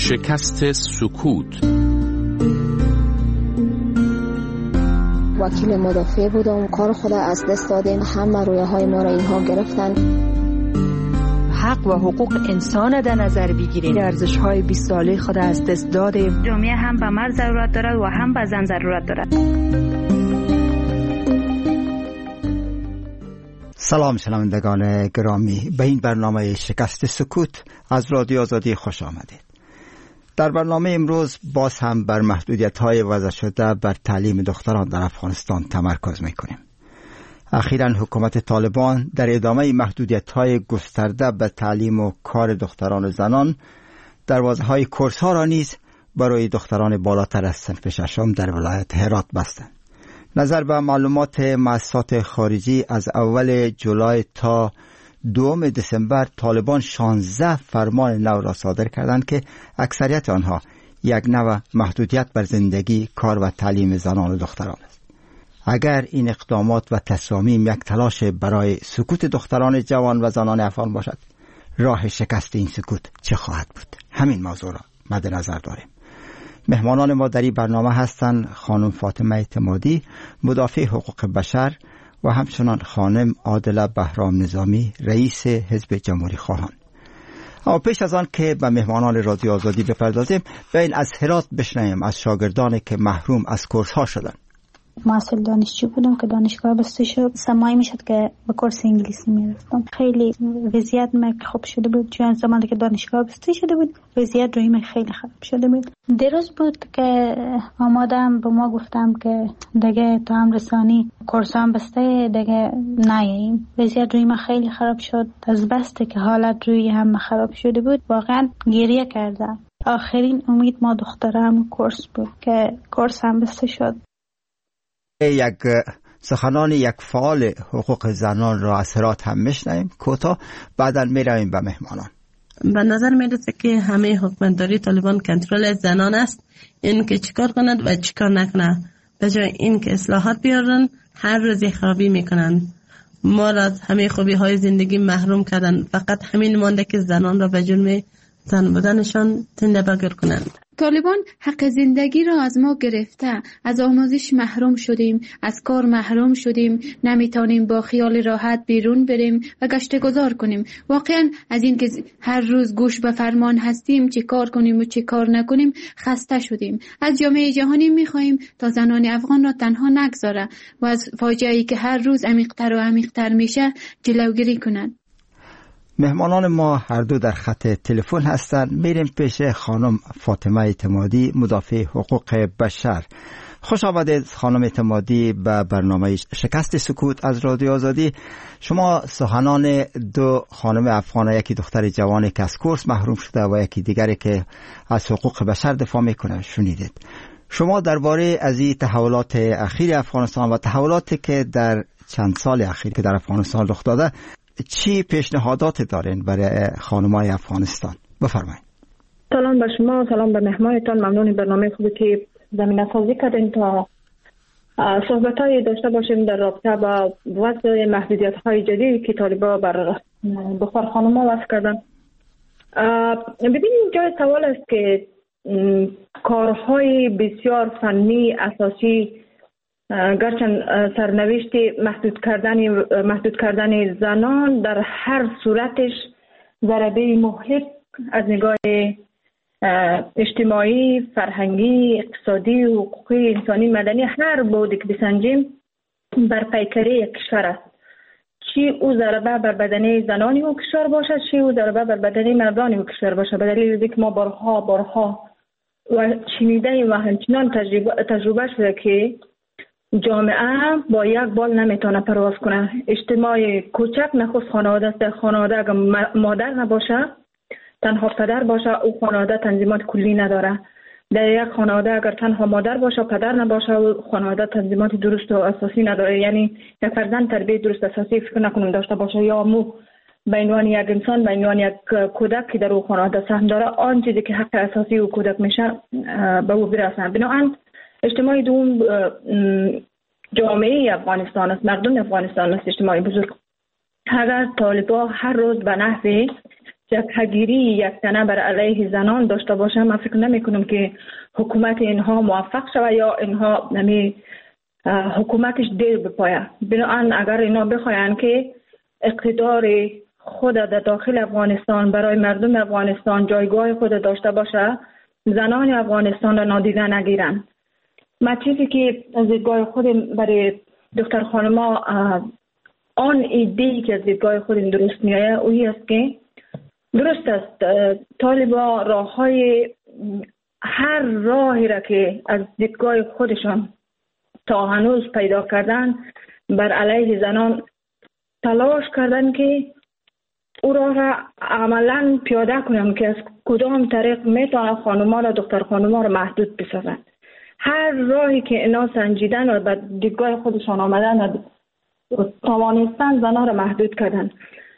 شکست سکوت. وکیل مدافع بودم، کار خود از دست دادیم، همه رویاهای ما را اینها گرفتن. حق و حقوق انسان در نظر بگیریم، ارزش‌های 20 ساله خود از دست دادیم. جامعه هم به مرد ضرورت دارد و هم به زن ضرورت دارد. سلام شنوندگان گرامی، به این برنامه شکست سکوت از رادیو آزادی خوش آمدید. در برنامه امروز باز هم بر محدودیت‌های وضع شده بر تعلیم دختران در افغانستان تمرکز می‌کنیم. اخیراً حکومت طالبان در ادامه محدودیت‌های گسترده به تعلیم و کار دختران و زنان دروازه‌های کورس‌ها را نیز برای دختران بالاتر از صنف ششم در ولایت هرات بستند. نظر به معلومات مؤسسات خارجی از اول جولای تا 2 دسامبر طالبان 16 فرمان نو را صادر کردند که اکثریت آنها یک نوع محدودیت بر زندگی، کار و تعلیم زنان و دختران است. اگر این اقدامات و تصامیم یک تلاش برای سکوت دختران جوان و زنان افغان باشد، راه شکست این سکوت چه خواهد بود؟ همین موضوع را مد نظر داریم. مهمانان ما در این برنامه هستند خانم فاطمه اعتمادی، مدافع حقوق بشر، و همچنان خانم عادله بهرام نظامی، رئیس حزب جمهوری خواهان. اما پیش از آن که به مهمانان رادیو آزادی بپردازیم، بیاین از هرات بشنویم از شاگردانی که محروم از کورس ها شدند. محصل دانشجو بودم که دانشگاه بسته شد. 3 ماه میشد که به کورس انگلیسی میرفتم. خیلی وضعیت من خوب شده بود، چون زمانی که دانشگاه بسته شده بود وضعیت روی من خیلی خراب شده بود. دیروز بود که آمادم به ما گفتم که دیگه تا هم رسانی کورس هم بسته، دیگه نیاییم. وضعیت روی من خیلی خراب شد. از بسته که حالت روی هم خراب شده بود واقعا گریه کردم. آخرین امید ما دخترم کورس بود که کورس هم بسته شد. یک سخنان یک فعال حقوق زنان را از هرات هم میشنویم کوتاه، بعدا میرویم به مهمانان. به نظر میرسه که همه حکومتداری طالبان کنترل زنان است، این که چیکار کند و چیکار نکنه. به جای این که اصلاحات بیارن هر روز خرابی میکنن. ما را از همه خوبی های زندگی محروم کردن. فقط همین مانده که زنان را به جرم زن بودنشان زنده بگر کنند. طالبان حق زندگی را از ما گرفته، از آموزش محروم شدیم، از کار محروم شدیم، نمیتونیم با خیال راحت بیرون بریم و گشت گذار کنیم. واقعا از این که هر روز گوش به فرمان هستیم چه کار کنیم و چه کار نکنیم خسته شدیم. از جامعه جهانی میخواهیم تا زنان افغان را تنها نگذاره و از فاجعه‌ای که هر روز عمیق‌تر و عمیق‌تر میشه جلوگیری کند. مهمانان ما هر دو در خط تلفن هستند. میریم پیش خانم فاطمه اعتمادی، مدافع حقوق بشر. خوش آمدید خانم اعتمادی به برنامه شکست سکوت از رادیو آزادی. شما سخنان 2 خانم افغان، یکی دختر جوانی که از کورس محروم شده و یکی دیگری که از حقوق بشر دفاع میکنه شنیدید. شما درباره از این تحولات اخیر افغانستان و تحولاتی که در چند سال اخیر که در افغانستان رخ داده چی پیشنهادات دارین برای خانم‌های افغانستان؟ بفرمایید. سلام به شما، سلام به مهمانتان. ممنون برنامه خوبی که زمینه سازی کردین تا صحبت‌های داشته باشیم در رابطه با وضع محدودیت‌های جدیدی که طالبان بر دختر خانم‌ها وضع کردن. ببینید جای سوال است که کارهای بسیار فنی اساسی گرچند سرنوشت محدود کردن زنان در هر صورتش ضربه محیط از نگاه اجتماعی، فرهنگی، اقتصادی و حقوقی انسانی مدنی هر بودی که بسنجیم بر پیکره یک کشور است. چی او ضربه بر بدنه زنانی و کشور باشد، چی او ضربه بر بدنه مردانی و کشور باشد. به دلیل اینکه ما بارها و شنیده و همچنان تجربه شده که جامعه با یک بال نمیتونه پرواز کنه. اجتماع کوچک نخست خانواده است. در خانواده اگر مادر نباشه، تنها پدر باشه، او خانواده تنظیمات کلی نداره. در یک خانواده اگر تنها مادر باشه، پدر نباشه، او خانواده تنظیمات درست و اساسی نداره. یعنی یک فرزند تربیت درست اساسی فکر نکنم داشته باشه، یا مو به عنوان یک انسان، به عنوان یک کودک که در او خانواده سهم داره، آن چیزی که حق اساسی او کودک میشه به او برسه. بنابراین اجتماع دوم جامعه افغانستان است، مردم افغانستان است، اجتماعی بزرگ. اگر طالبان هر روز به نحو جبهه‌گیری یکتنه بر علیه زنان داشته باشه، من فکر نمی کنم که حکومت اینها موفق شود یا اینها حکومتش دیر بپایه. بنابراین اگر اینا بخواین که اقتدار خود در داخل افغانستان برای مردم افغانستان جایگاه خود داشته باشه، زنان افغانستان را نادیده نگیرن. من چیزی که از دیدگاه خود برای دختر خانما آن ایده‌ای که از دیدگاه خود درست میایه اویی است که درست است طالبا هر راهی را که از دیدگاه خودشان تا هنوز پیدا کردن بر علیه زنان تلاش کردن که او را عملا پیاده کنم که از کدام طریق میتونه خانوما را دختر خانوما را محدود بسازن. هر راهی که اینا سنجیدن و به دیدگاه خودشان آمدن توانستن زنها را محدود کردن.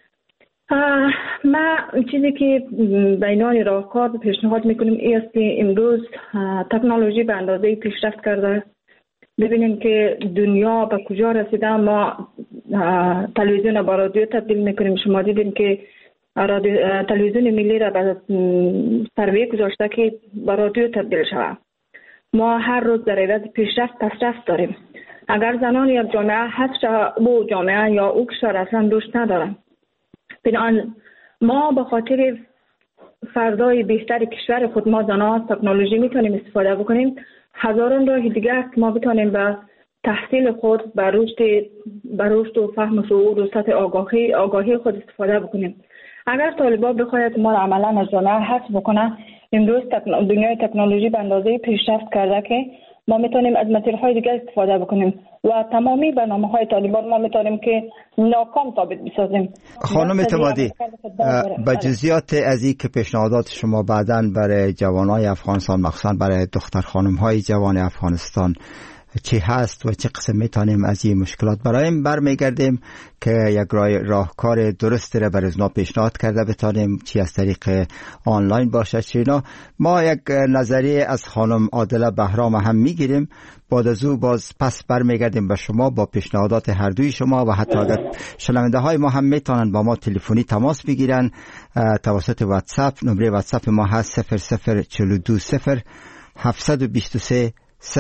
ما چیزی که بینان راهکار پیشنهاد میکنیم این است که امروز تکنولوژی به اندازه پیشرفت کرده. ببینیم که دنیا به کجا رسیده. ما تلویزیون با رادیو تبدیل میکنیم. شما دیدین که تلویزیون ملی را به سروی گذاشته که با رادیو تبدیل شود. ما هر روز در عوض پیشرفت داریم. اگر زنان یک جامعه هست او جامعه یا او کشور اصلا دوست ندارن. بنابراین ما به خاطر فردای بهتر کشور خود ما زنان تکنولوژی میتونیم استفاده بکنیم. هزاران راه دیگه که ما بتونیم به تحصیل خود به رشد و فهم و شعور و سطح آگاهی خود استفاده بکنیم. اگر طالبان بخواید ما را عملا از جامعه حذف بکنه، امروز دنیای تکنولوژی به اندازه پیشرفت کرده که ما میتونیم از مسیرهای دیگر استفاده بکنیم و تمامی برنامه‌های طالبان ما میتونیم که ناکام ثابت بسازیم. خانم اعتمادی، به جزئیات از این که پیشنهادات شما بعداً برای جوانای افغانستان مخصوصاً برای دختر خانم‌های جوان افغانستان چی هست و چه قسم میتونیم از این مشکلات برایم برمیگردیم که یک راهکار درست را برای ازنا پیشنهاد کرده بتانیم، چی از طریق آنلاین باشه چی اینا. ما یک نظریه از خانم عادله بهرام هم میگیریم، بعد از او باز پس برمیگردیم به شما با پیشنهادات هر دوی شما و حتی اگر شنونده های ما هم میتونن با ما تلفنی تماس بگیرن توسط واتساپ. نمره واتساپ ما هست 00420 723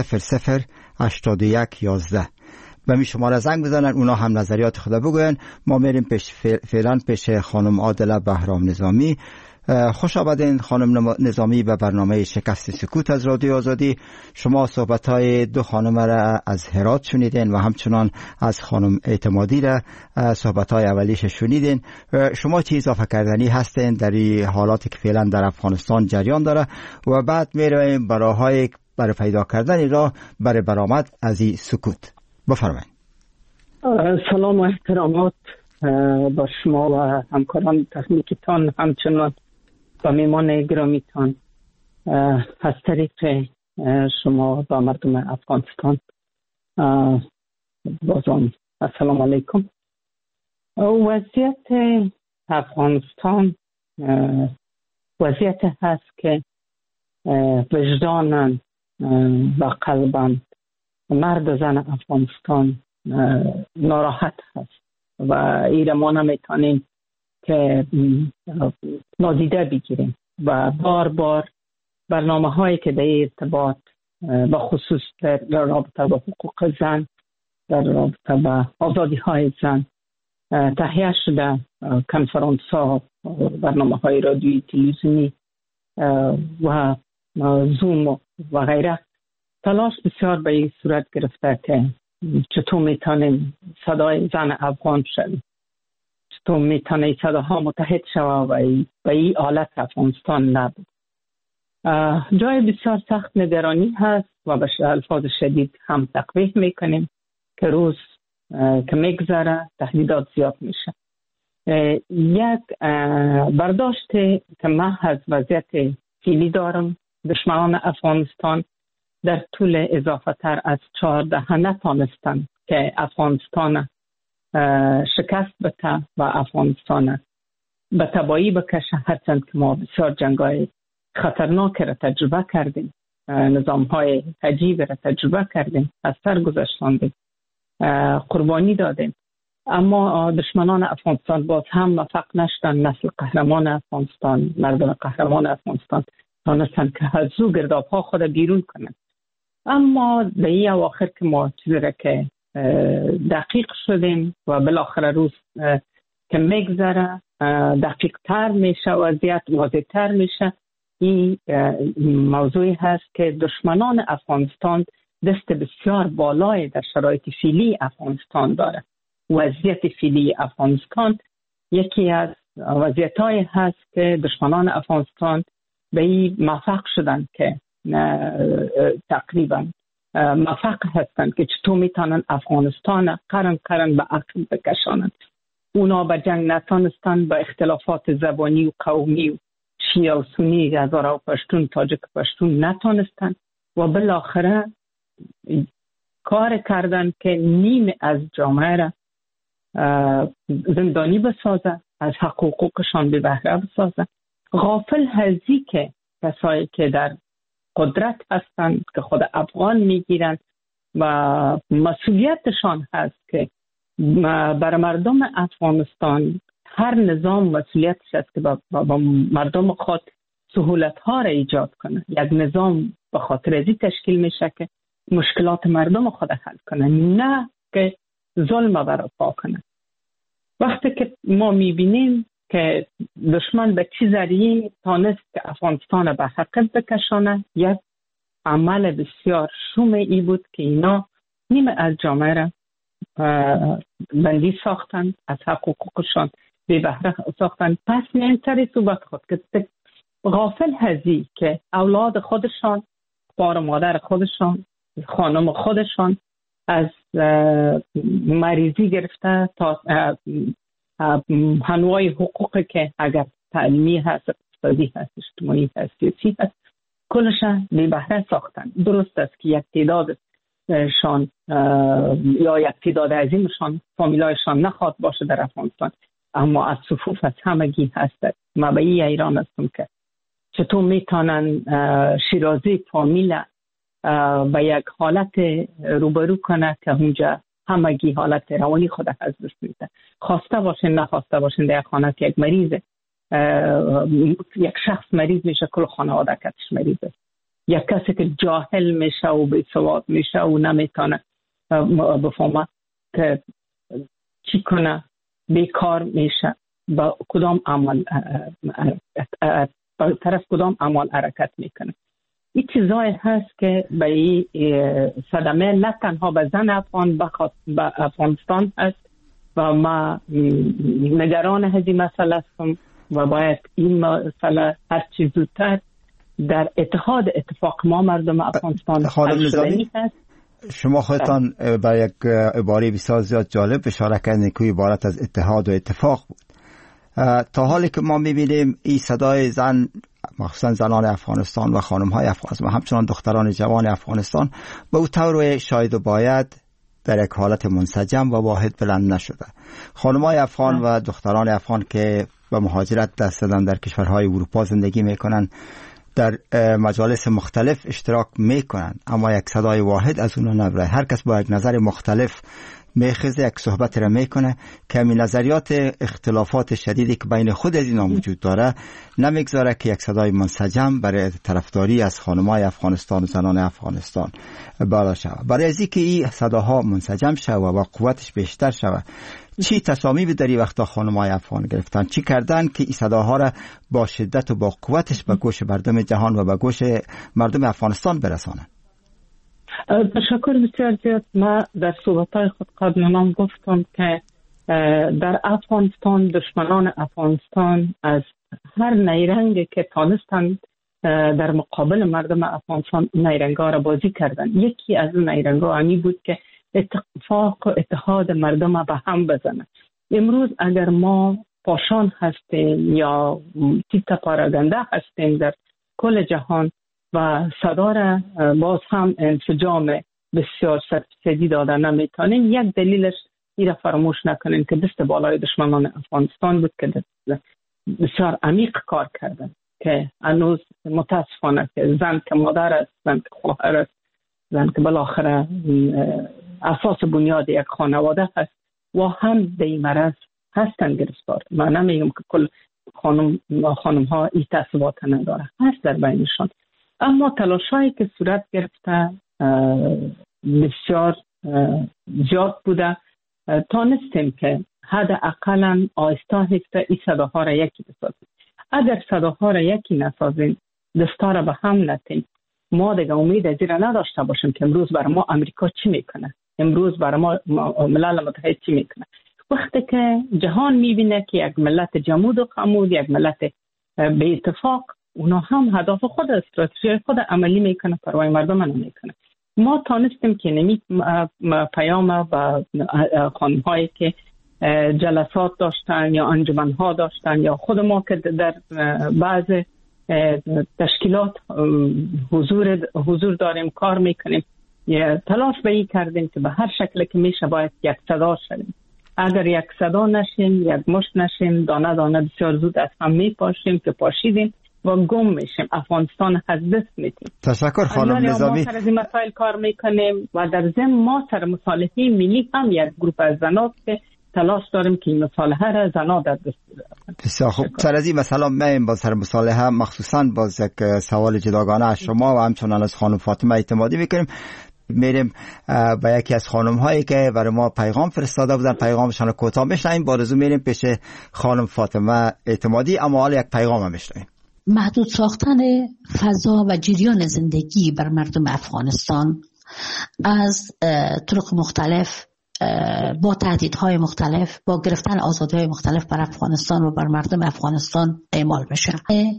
008111. به می شماره زنگ بزنن، اونا هم نظریات خود بگوین. ما میریم فعلا پیش خانم عادله بهرام نظامی. خوش آمدین خانم نظامی به برنامه شکست سکوت از رادیو آزادی. شما صحبت‌های دو خانم را از هرات شنیدین و همچنان از خانم اعتمادی را صحبت‌های اولیش شنیدین. شما چی اضافه کردنی هستین در این حالاتی که فعلا در افغانستان جریان داره و بعد میرویم برای پیدا کردن راه برای برآمد از این سکوت؟ بفرمایید. سلام و احترامات با شما و همکاران تکنیکتان، همچنان با میمان گرامیتان. از طریق شما با مردم افغانستان بازم السلام علیکم. وضعیت افغانستان وضعیت هست که وجداناً و قلباً مرد زن افغانستان ناراحت هست و این ما نمیتونیم که نادیده بگیریم و بار بار برنامه هایی که در ارتباط به خصوص در رابطه با حقوق زن، در رابطه با آزادی های زن تهیه شده، کنفرانس ها، برنامه های رادیویی، تلویزیونی و زوم و غیره، تلاش بسیار به این صورت گرفته که چطور میتونیم صدای زن افغان شویم، چطور میتونه صداها متحد شود و به این حالت افغانستان نبود. جای بسیار سخت نگرانی هست و به الفاظ شدید هم تقبیح میکنیم که روز که میگذره تهدیدات زیاد میشه. یک برداشت که من از وضعیت فعلی دارم، دشمنان افغانستان در طول اضافه تر از 14 نتانستند که افغانستان شکست بده و افغانستان به تبایی بکشه، هرچند که ما بسیار جنگ‌های خطرناک را تجربه کردیم، نظام‌های عجیب را تجربه کردیم، از سر گذشتاندیم، قربانی دادیم، اما دشمنان افغانستان باز هم موفق نشدن. نسل قهرمان افغانستان، مردم قهرمان افغانستان تانستن که از او گرداب ها خود بیرون کنند. اما در این اواخر که ما چیزی که دقیق شدیم و بالاخره روز که میگذره دقیق تر میشه، وضعیت واضح تر میشه. این موضوعی هست که دشمنان افغانستان دست بسیار بالای در شرایط فعلی افغانستان داره. وضعیت فعلی افغانستان یکی از وضعیت‌هایی هست که دشمنان افغانستان به این موفق شدن که تقریبا موفق هستند که چطور میتونن افغانستان قرن به عقل بکشانند. اونا به جنگ نتانستن، با اختلافات زبانی و قومی و شیعه و سنی، هزاره و پشتون، تاجک پشتون نتانستن و بالاخره کار کردن که نیم از جامعه را زندانی بسازه، از حقوقشان به بهره بسازه. غافل هزی که کسایی که در قدرت هستند که خود افغان میگیرند و مسئولیتشان هست که بر مردم افغانستان هر نظام مسئولیتش است که با مردم خود سهولت ها را ایجاد کنه. یک نظام به خاطر ازی تشکیل میشه که مشکلات مردم خود حل کنه، نه که ظلم برپا کنه. وقتی که ما میبینیم که دشمن به چی ذریعه تانست که افغانستان به حقیقت بکشانه، یک عمل بسیار شوم ای بود که اینا نیمه از جامعه را بندی ساختن، از حقوقشان به بهره ساختن. پس میان سر صحبت خود که غافل هزی که اولاد خودشان، بار مادر خودشان، خانم خودشان از مریضی گرفته تا انواع حقوقی که اگر تعلیمی هست، اقتصادی هست، اجتماعی هست، سیاسی هست، کلشان به بهره ساختن. درست است که یک تعدادشان یا یک تعداد عظیمشان فامیلایشان نخواد باشه در افغانستان، اما از صفوف از همگی هست. ما به این ایران هستم که چطور میتونن شیرازی فامیل به یک حالت روبرو کنه که اونجا همگی حالت روانی خود از دست میده. خواسته باشین نخواسته باشین در یک خانه که یک مریض، یک شخص مریض میشه، کل خانواده کتش مریضه. یک کسی که جاهل میشه و بی‌سواد میشه و نمیتونه بفهمه که چی کنه، بیکار میشه، با کدام عمل طرف کدام عمل حرکت میکنه. این چیزایی هست که به این صدمه نه تنها به زن افغان به افغانستان هست و ما نگران هذه مسئله هستم و باید این مسئله هر چیز زودتر در اتفاق ما مردم افغانستان حل شدنی هست. شما خودتان با یک عباره بسیار زیاد جالب اشاره کردین که عبارت از اتحاد و اتفاق بود. تا حالی که ما میبینیم این صدای زن، مخصوصا زنان افغانستان و خانم‌های افغانستان و همچنان دختران جوان افغانستان به او طور شاید و باید در یک حالت منسجم و واحد بلند نشده. خانم‌های افغان و دختران افغان که به مهاجرت دست دادن در کشورهای اروپا زندگی میکنن، در مجالس مختلف اشتراک میکنن، اما یک صدای واحد از اونها نبره. هر کس با یک نظر مختلف میخزه، یک صحبت را میکنه که همین نظریات اختلافات شدیدی که بین خود از اینا وجود داره نمیگذاره که یک صدای منسجم برای طرفداری از خانم‌های افغانستان و زنان افغانستان بالا شود. برای از اینکه این صداها منسجم شود و قوتش بیشتر شود، چی تصامیمی در این وقتا خانم‌های افغان گرفتن؟ چی کردن که این صداها را با شدت و با قوتش به گوش مردم جهان و به گوش مردم افغانستان برسانن؟ تشکر بسیار زیاد. ما در صحبت‌های خود قبلا گفتم که در افغانستان دشمنان افغانستان از هر نیرنگی که تانستند در مقابل مردم افغانستان نیرنگ‌ها را بازی کردن. یکی از اون نیرنگ‌ها همی بود که اتفاق و اتحاد مردم به هم بزنه. امروز اگر ما پاشان هستیم یا تیت پاراگنده هستیم در کل جهان و صدا را باز هم انسجام بسیار سرپیچیده داده نمیتونیم، یک دلیلش این را فراموش نکنیم که دست بالای دشمنان افغانستان بود که بسیار عمیق کار کردن، که هنوز متاسفانه که زن که مادر است، زن که خواهر است، زن که بالاخره اساس بنیاد یک خانواده هست، و هم به این مرض هستن گرفتار. من نمیگم که کل خانم ها این تصویبات نداره، هست در بینشان، اما تلاشایی که صورت گرفته بسیار زیاد بوده. تانستیم که حداقل آهسته آهسته این صداها را یکی بسازیم. اگر صداها را یکی نسازیم، دستا را به هم نتیم، ما دیگه امید از این نداشته باشیم که امروز برای ما امریکا چی میکنه، امروز برای ما ملل متحد چی میکنه. وقتی که جهان میبینه که یک ملت جمود و خمود، یک ملت به اتفاق، اونا هم هدف خود، استراتژی خود عملی میکنه، پروای مردم نمیکنه. ما تانستیم که نمی پیام با خانم هایی که جلسات داشتن یا انجمن ها داشتن یا خود ما که در بعض تشکیلات حضور داریم، کار میکنیم، تلاش به این کردیم که به هر شکل که میشه باید یک صدا شدیم. اگر یک صدا نشیم، یک مشت نشیم، دانه دانه بسیار زود از هم میپاشیم که پاشیدیم و گم میشیم، افغانستان از دست میدیم. تشکر خانم نظامی. ما سر از این مسائل کار میکنیم و در ضمن ما سر مصالحه ملی هم یک گروه از زنان که تلاش داریم که این مصالحه را زنان در دست بگیرن. بسیار خوب. سر از این مسئله من با سر مصالحه مخصوصا باز یک سوال جداگانه از شما و همچنان از خانم فاطمه اعتمادی میکنیم. میریم با یکی از خانم هایی که برای ما پیغام فرستاده بودن، پیغامشان رو کوتاه میشنویم. بارزو میریم پیش خانم فاطمه اعتمادی، اما حالا یک پیغام هم میشنویم. محدود ساختن فضا و جریان زندگی بر مردم افغانستان از طرق مختلف، با تهدیدهای مختلف، با گرفتن آزادی‌های مختلف بر افغانستان و بر مردم افغانستان اعمال بشه.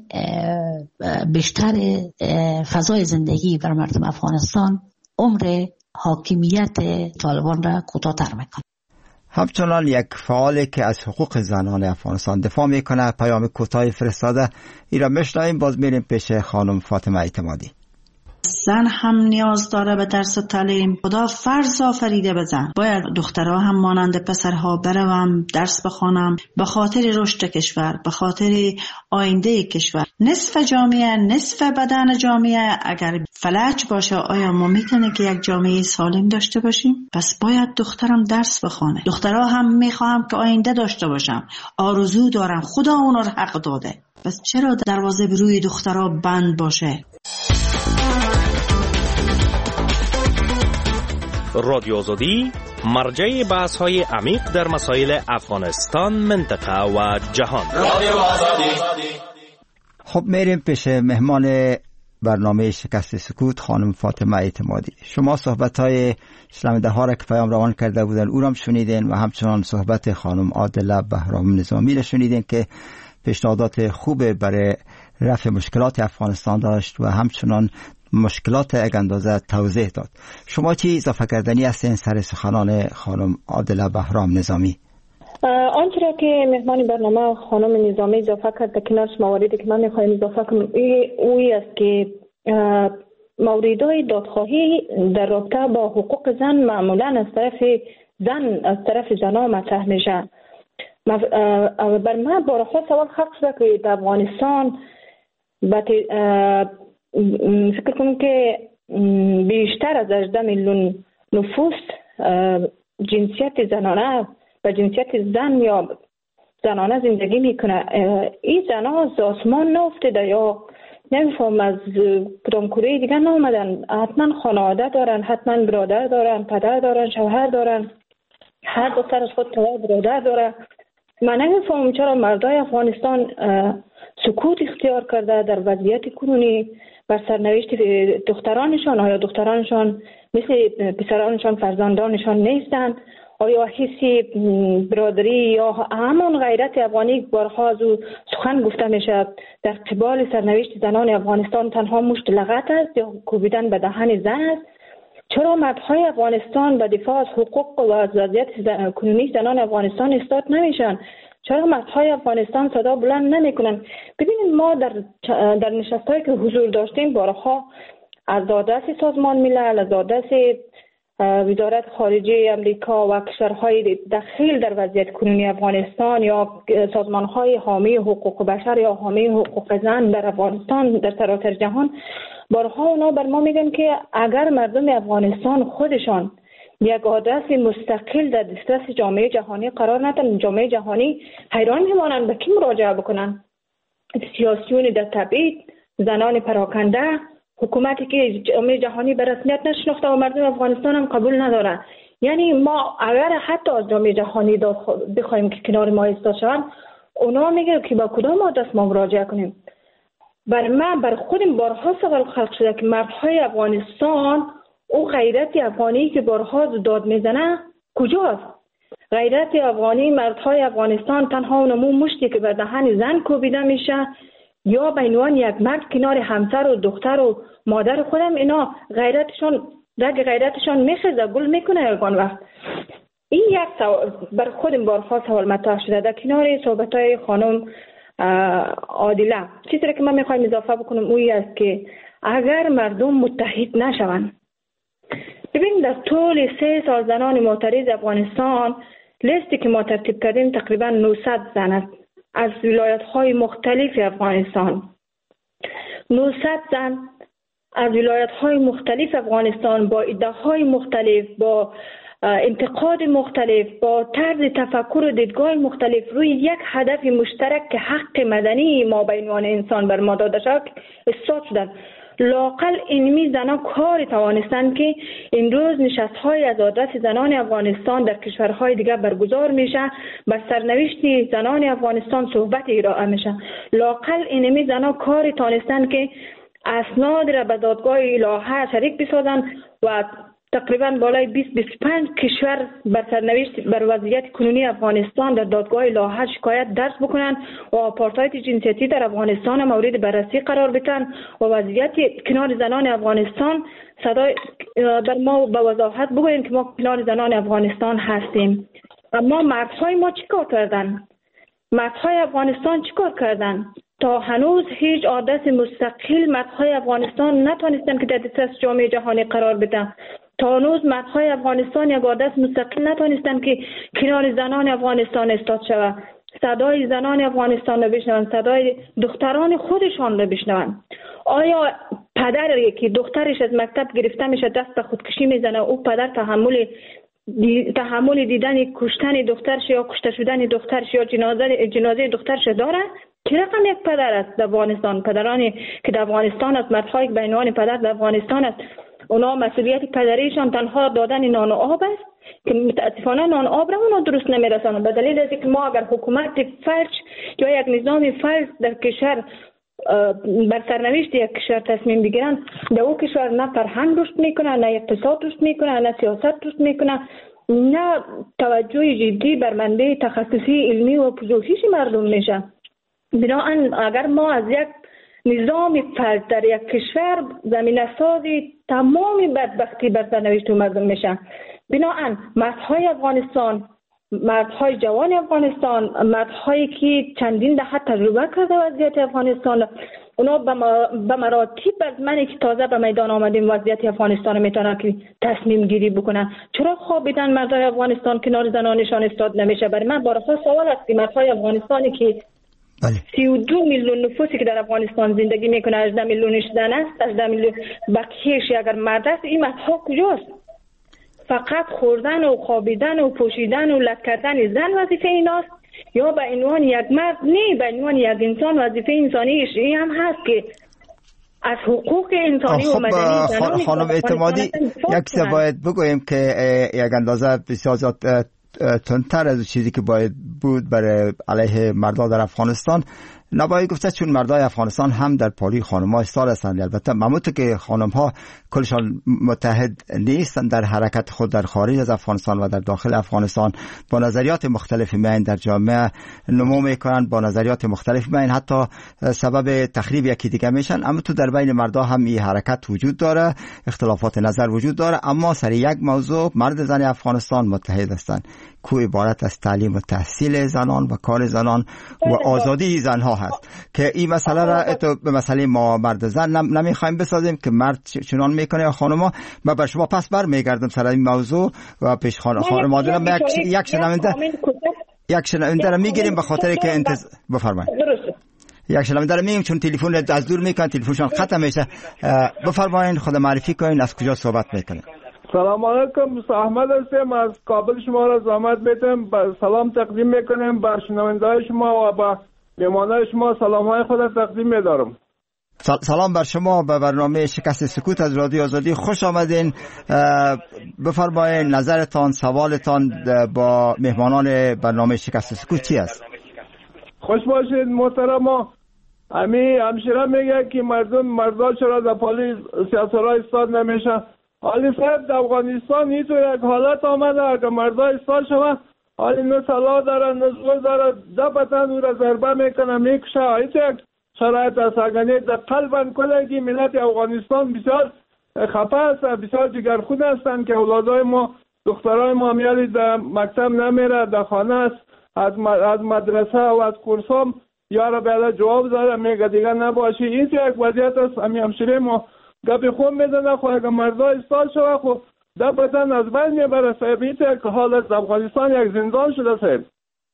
بیشتر فضای زندگی بر مردم افغانستان عمر حاکمیت طالبان را کوتاه‌تر میکنه. همچنان یک فعالی که از حقوق زنان افغانستان دفاع میکنه پیام کوتاهی فرستاده، این را میشنویم. باز میریم پیش خانم فاطمه اعتمادی. زن هم نیاز داره به درس و تعلیم. خدا فرض آفریده به زن. باید دخترها هم مانند پسرها بروم درس بخوانم، به خاطر رشد کشور، به خاطر آینده کشور. نصف جامعه، نصف بدن جامعه اگر فلج باشه، آیا ما میتونه که یک جامعه سالم داشته باشیم؟ پس باید دخترم درس بخونه. دخترها هم میخوام که آینده داشته باشم، آرزو دارم، خدا اونا رو حق داده. پس چرا دروازه به روی دخترها بند باشه؟ رادیو آزادی مرجع بحث‌های عمیق در مسائل افغانستان، منطقه و جهان. رادیو آزادی. خب میریم پیش مهمان برنامه شکست سکوت خانم فاطمه اعتمادی. شما صحبت‌های شنونده ها را که پیام روان کرده بودن او را شنیدین و همچنان صحبت خانم عادله بهرام نظامی را شنیدین که پیشنهادات خوب برای رفع مشکلات افغانستان داشت و همچنان مشکلات یک اندازه توضیح داد. شما چی اضافه کردنی هستین سر سخنان خانم عادله بهرام نظامی؟ آنچه را که مهمان برنامه خانم نظامی اضافه کرد، کنارش مواردی که من میخوایم اضافه کنم اوی است که موردهای دادخواهی در رابطه با حقوق زن معمولا از طرف زنها مطرح میشه. بر من بارها سوال خلق شده که در افغانستان فکر کنم که بیشتر از 18 میلیون نفوس جنسیت زنانه و جنسیت زن یا زنانه زندگی میکنه. این زنها از آسمان نافتیده یا نمیفهم از کدام کره دیگه نامدن. حتما خانواده دارن، حتما برادر دارن، پدر دارن، شوهر دارن، هر دختر از خود برادر داره. من نمیفهم چرا مردای افغانستان سکوت اختیار کرده در وضعیت کنونی بر سرنوشت دخترانشان. آیا دخترانشان مثل پسرانشان، فرزندانشان نیستند؟ آیا حسی برادری یا همان غیرت افغانی بارها از او سخن گفته میشه در قبال سرنوشت زنان افغانستان تنها مشت لغت است یا کوبیدن به دهن زن است؟ چرا مردهای افغانستان به دفاع از حقوق و از وضعیت کنونی زنان افغانستان ایستاد نمیشن؟ چرا مردهای افغانستان صدا بلند نمیکنن؟ ببینید ما در نشست‌هایی که حضور داشتیم بارها از دادرس سازمان ملل، از دادرس وزارت خارجه امریکا و کشورهای دخیل در وضعیت کنونی افغانستان یا سازمان‌های حامی حقوق بشر یا حامی حقوق زن در افغانستان در سراسر جهان بارها اونا بر ما میگن که اگر مردم افغانستان خودشان یک آدرس مستقل در دسترس جامعه جهانی قرار ندن. جامعه جهانی حیران میمانند به کی مراجعه بکنن. سیاسیون در تبعید، زنان پراکنده، حکومتی که جامعه جهانی به رسمیت نشناخته و مردم افغانستان هم قبول نداره. یعنی ما اگر حتی از جامعه جهانی بخوایم که کنار ما ایستاد شوند، اونا میگه که با کدام آدرس ما مراجعه کنیم. بر خودم بارها سوال خلق شده که مردهای افغانستان، او غیرت افغانی که بارها داد میزنه کجاست؟ غیرت افغانی، مردهای افغانستان تنها نمو مشتی که بر دهن زن کوبیده میشه یا به عنوان یک مرد کنار همسر و دختر و مادر خودم، اینا غیرتشان رگ غیرتشان میخزه، گل میکنه یگان وقت. این یک سوال بر خودم بارها سوال مطرح شده در کنار صحبتهای خانم عادله. چیزی که من میخوایم اضافه بکنم اوی است که اگر مردم متحد نشوند، ببین در طول 3 سال زنان معترض افغانستان لیستی که ما ترتیب کردیم تقریبا 900 زن است از ولایت‌های مختلف افغانستان. 900 زن از ولایت‌های مختلف افغانستان با ایده‌های مختلف، با انتقاد مختلف، با طرز تفکر و دیدگاه مختلف روی یک هدف مشترک که حق مدنی ما به عنوان انسان بر ما داده شد ایستاد شدند. لاقل اینمی زنان کاری توانستند که امروز نشست‌های از آدرس زنان افغانستان در کشورهای دیگر برگزار میشه، بر سرنوشت زنان افغانستان صحبت ارائه میشه. لاقل اینمی زنان کاری توانستند که اسناد را به دادگاه لاهه شریک بسازند و تقریبا بالای 20-25 کشور بر سرنوشت بر وضعیت کنونی افغانستان در دادگاه لاهه شکایت درج بکنند و آپارتاید جنسیتی در افغانستان مورد بررسی قرار بدن و وضعیت کنار زنان افغانستان صدای در ما به وضاحت بگوییم که ما کنار زنان افغانستان هستیم. اما مردهای ما چیکار کردن؟ مردهای افغانستان چیکار کردن؟ تا هنوز هیچ آدرس مستقل مردهای افغانستان نتونستن که در دسترس جامعه جهانی قرار بدن. تا هنوز مردهای افغانستان یک آدرس مستقل نتونستن که کنار زنان افغانستان ایستاد شود، صدای زنان افغانستان را بشنوند، صدای دختران خودشان را بشنوند. آیا پدری که دخترش از مکتب گرفته میشه دست به خودکشی میزنه، او پدر تحمل دیدن کشتن دخترش یا کشته شدن دخترش یا جنازه دخترش داره؟ چه رقم یک پدر است در افغانستان؟ پدرانی که در افغانستان است، مردهایی که به عنوان پدر در افغانستان است، اونا مسئولیت پدریشان تنها دادن نان و آب است که متاسفانه نان آب را اونا درست نمیرسانند. به دلیل اینکه ما اگر حکومت فلج یا یک نظام فلج در کشور بر سرنوشت یک کشور تصمیم بگیرن، در او کشور نه فرهنگ رشد میکنه، نه اقتصاد رشد میکنه، نه سیاست رشد میکنه، نه توجه جدی بر منبع تخصصی علمی و پژوهش مردم میشه. بنابراین اگر ما از یک نظام فلج در یک کشور زمینه سازی تمام بدبختی بر سرنوشت مردم میشه. بنابراین مردهای افغانستان، مردهای جوان افغانستان، مردهایی که چندین دهه تجربه کرده وضعیت افغانستان، اونا به مراتب از منی که تازه به میدان آمدیم وضعیت افغانستان میتونن که تصمیم گیری بکنن. چرا خوابیدن مردهای افغانستان کنار زنانشان ایستاد نمیشه؟ برای من بارها سوال است که مردهای افغانستانی که 32 میلیون نفوسی که در افغانستان زندگی میکنه، 18 میلیونش زن است، 18 میلیون بقیه‌اش اگر مرد است، این مردها کجاست؟ فقط خوردن و خوابیدن و پوشیدن و لط کردن زن وظیفه ایناست یا به عنوان یک مرد؟ نه، به عنوان یک انسان وظیفه انسانیش این هم هست که از حقوق انسانی و مدنی خانم اعتمادی یک چیز باید بگوییم که یک اندازه بسیار زیاد تندتر از چیزی که باید بود برای علیه مردان در افغانستان نباید گفته، چون مردای افغانستان هم در پالی خانم‌ها ایستاده هستند. البته مموت که خانم‌ها کلشان متحد نیستند در حرکت خود در خارج از افغانستان و در داخل افغانستان با نظریات مختلف میان در جامعه نمو میکنند، با نظریات مختلف میان حتی سبب تخریب یکی دیگه میشن. اما تو در بین مردا هم این حرکت وجود داره، اختلافات نظر وجود داره، اما سر یک موضوع مرد زن افغانستان متحد هستند که عبارت از تعلیم و تحصیل زنان و کار زنان و آزادی زنها هست که این مسئله را به مسئله ما مرد زن نمیخوایم بسازیم که مرد چنان میکنه یا خانم‌ها. من بر شما پس برمیگردم سر این موضوع و پیش خانم عادله یک شنونده را میگیریم به خاطر که بفرمایید. یک شنونده را میگیم چون تلفن از دور میکنن، تلفنشان ختم میشه. بفرمایید، خود معرفی کنین، از کجا صحبت میکنین؟ سلام علیکم. احمد هستم از کابل. شما را زحمت میدم سلام تقدیم میکنم به شنونده‌های شما و به مهمانان شما. سلام‌های خود تقدیم می‌دارم. سلام بر شما. به برنامه شکست سکوت از رادیو آزادی خوش آمدین. بفرمایید نظرتان، سوالتان با مهمانان برنامه شکست سکوت چی است؟ خوش باشید محترم. همشیره میگه که مردان چرا در پالی سیاست‌های استاد نمیشه. حالی صاحب در افغانستان این تو یک حالت آمده اگر مردان استاد شود حالی نه سلاح داره نه زور داره دبتن او را ضربه میکنه میکشه. ایت یک شرایط است. اگر در قلبن کلگی ملت افغانستان بسیار خفه است، بسیار جگرخون هستند که اولادای ما دخترای ما میاری در مکتب نمیره، در خانه است، از مدرسه و از کورسام یارا بیاده جواب داره میگه دیگه نباشی. این یک وضعیت است. همشیره ما گپی خون میزنه خو اگر مردا استال شوه خو در بطن از بین میبره صاحب. این یک حالت افغانستان یک زندان شده صاحب.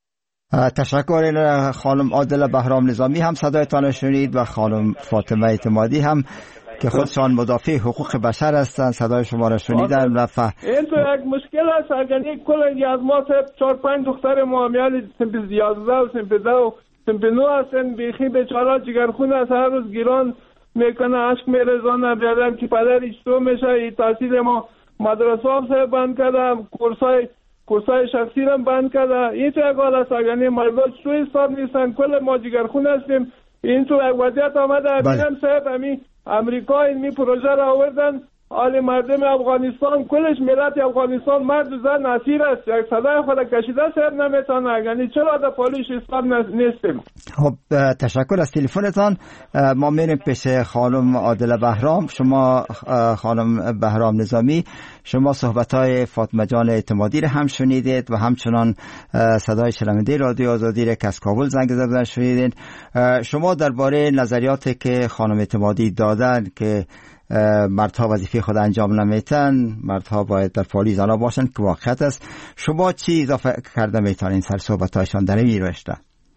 تشکر. خانم عادل بهرام نظامی هم صدایتان شنید و خانم فاطمه اعتمادی هم که خودشان مدافع حقوق بشر هستند صدای شما را شنیدن و این تو یک مشکل است. اگر یک کل از ما صاحب 4-5 دختر معامیالی سنف 11 و سنف 10 و سنف 9 هستن بیخی بیچاره جگرخون است. هر روز گیران میکنه عشق میرزانه بیادم که پدرش تو میشه. این تحصیل ما مدرسه ها بند کرده، کورسای شخصی هم بند کرده. این تو یک حال است. اگر مردم تو استاد نیستن کل ما جگرخون هستیم. این تو یک وضعیت آمده. بینم صاحب همی امریکا این پروژه را آوردن حال مردم افغانستان کلش ملت افغانستان مرد و زن اسیر است. یک صدای خود کشیده صاحب نمیتونه. یعنی چرا در پالیش استاد نیستیم؟ خب تشکر از تلفنتان. ما میریم پیش خانم عادل بهرام. شما خانم بهرام نظامی شما صحبت‌های فاطمه جان اعتمادی را هم شنیدید و همچنان صدای شنونده رادیو آزادی را که از کابل زنگ زدن شنیدید. شما درباره نظریاتی که خانم اعتمادی دادن که مردها وظیفه خود انجام نمیتن، مردها باید در پالی زنا باشن که واقعیت است، شما چی اضافه کرده میتونین سر صحبتایشان در این رشته؟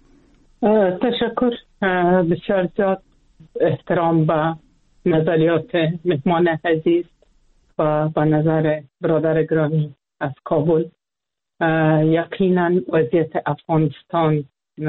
تشکر. بسیار زیاد احترام به نظریات مهمان عزیز و به نظر برادر گرامی از کابل. یقینا وضعیت افغانستان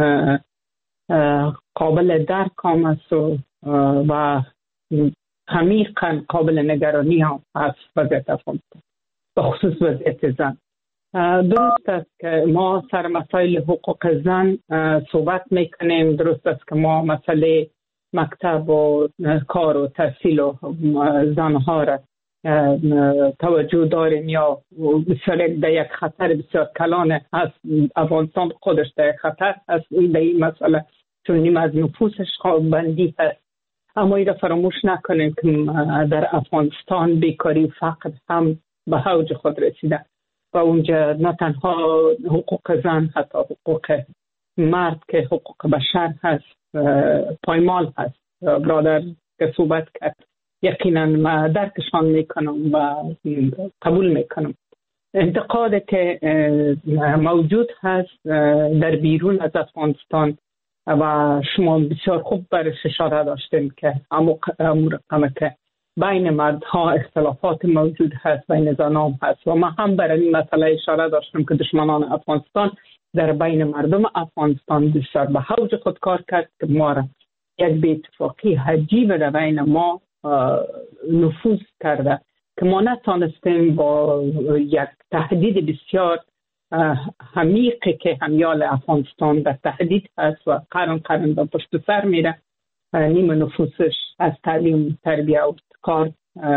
قابل درک است و عمیقاً قابل نگرانی هم از وضعیت افغانستان به خصوص وضعیت زن. درست است که ما سر مسائل حقوق زن صحبت میکنیم. درست است که ما مسئله مکتب و کار و تحصیل و زنها را توجه داریم یا بسیار در یک خطر بسیار کلان هست. افغانستان خودش در خطر است در این مسئله چون نیم از نفوسش بندی هست. اما این را فراموش نکنیم که در افغانستان بیکاری و فقر هم به اوج خود رسیده و اونجا نه تنها حقوق زن حتی حقوق مرد که حقوق بشر هست پایمال هست. برادر که صحبت کرد یقینا ما درکشان میکنم و قبول میکنم. انتقاد که موجود هست در بیرون از افغانستان و شما بسیار خوب برش اشاره داشتیم که امور که بین مردها اختلافات موجود هست، بین زنان هست و ما هم برای این مسئله اشاره داشتیم که دشمنان افغانستان در بین مردم افغانستان بسیار به اوج خود کار کرد که ما را یک بی‌اتفاقی عجیب در بین ما نفوذ کرده که ما نتانستیم با یک تهدید بسیار عمیقی که همیال افغانستان در تهدید هست و قرن به پشت سر میره، نیم نفوسش از تعلیم تربیه و کار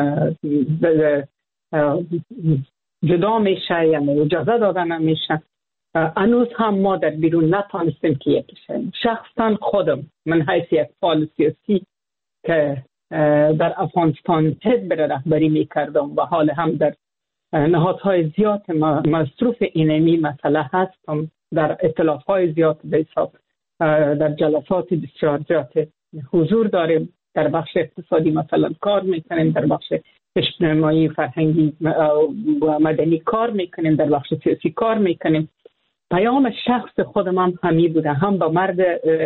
جدا میشه، یعنی اجازه داده نمیشه. هنوز هم ما در بیرون نتانستیم که یکی شیم. شخصا خودم من حیث یک فعال سیاسی که در افغانستان حزب رهبری میکردم و حال هم در نهادهای زیاد مصروف اینمی مسئله هستم، در ائتلافهای زیاد در جلسات بسیار زیاد حضور داریم، در بخش اقتصادی مثلا کار میکنیم، در بخش اجتماعی فرهنگی و مدنی کار میکنیم، در بخش سیاسی کار میکنیم. پیام شخص خودم هم همی بوده، هم به مرد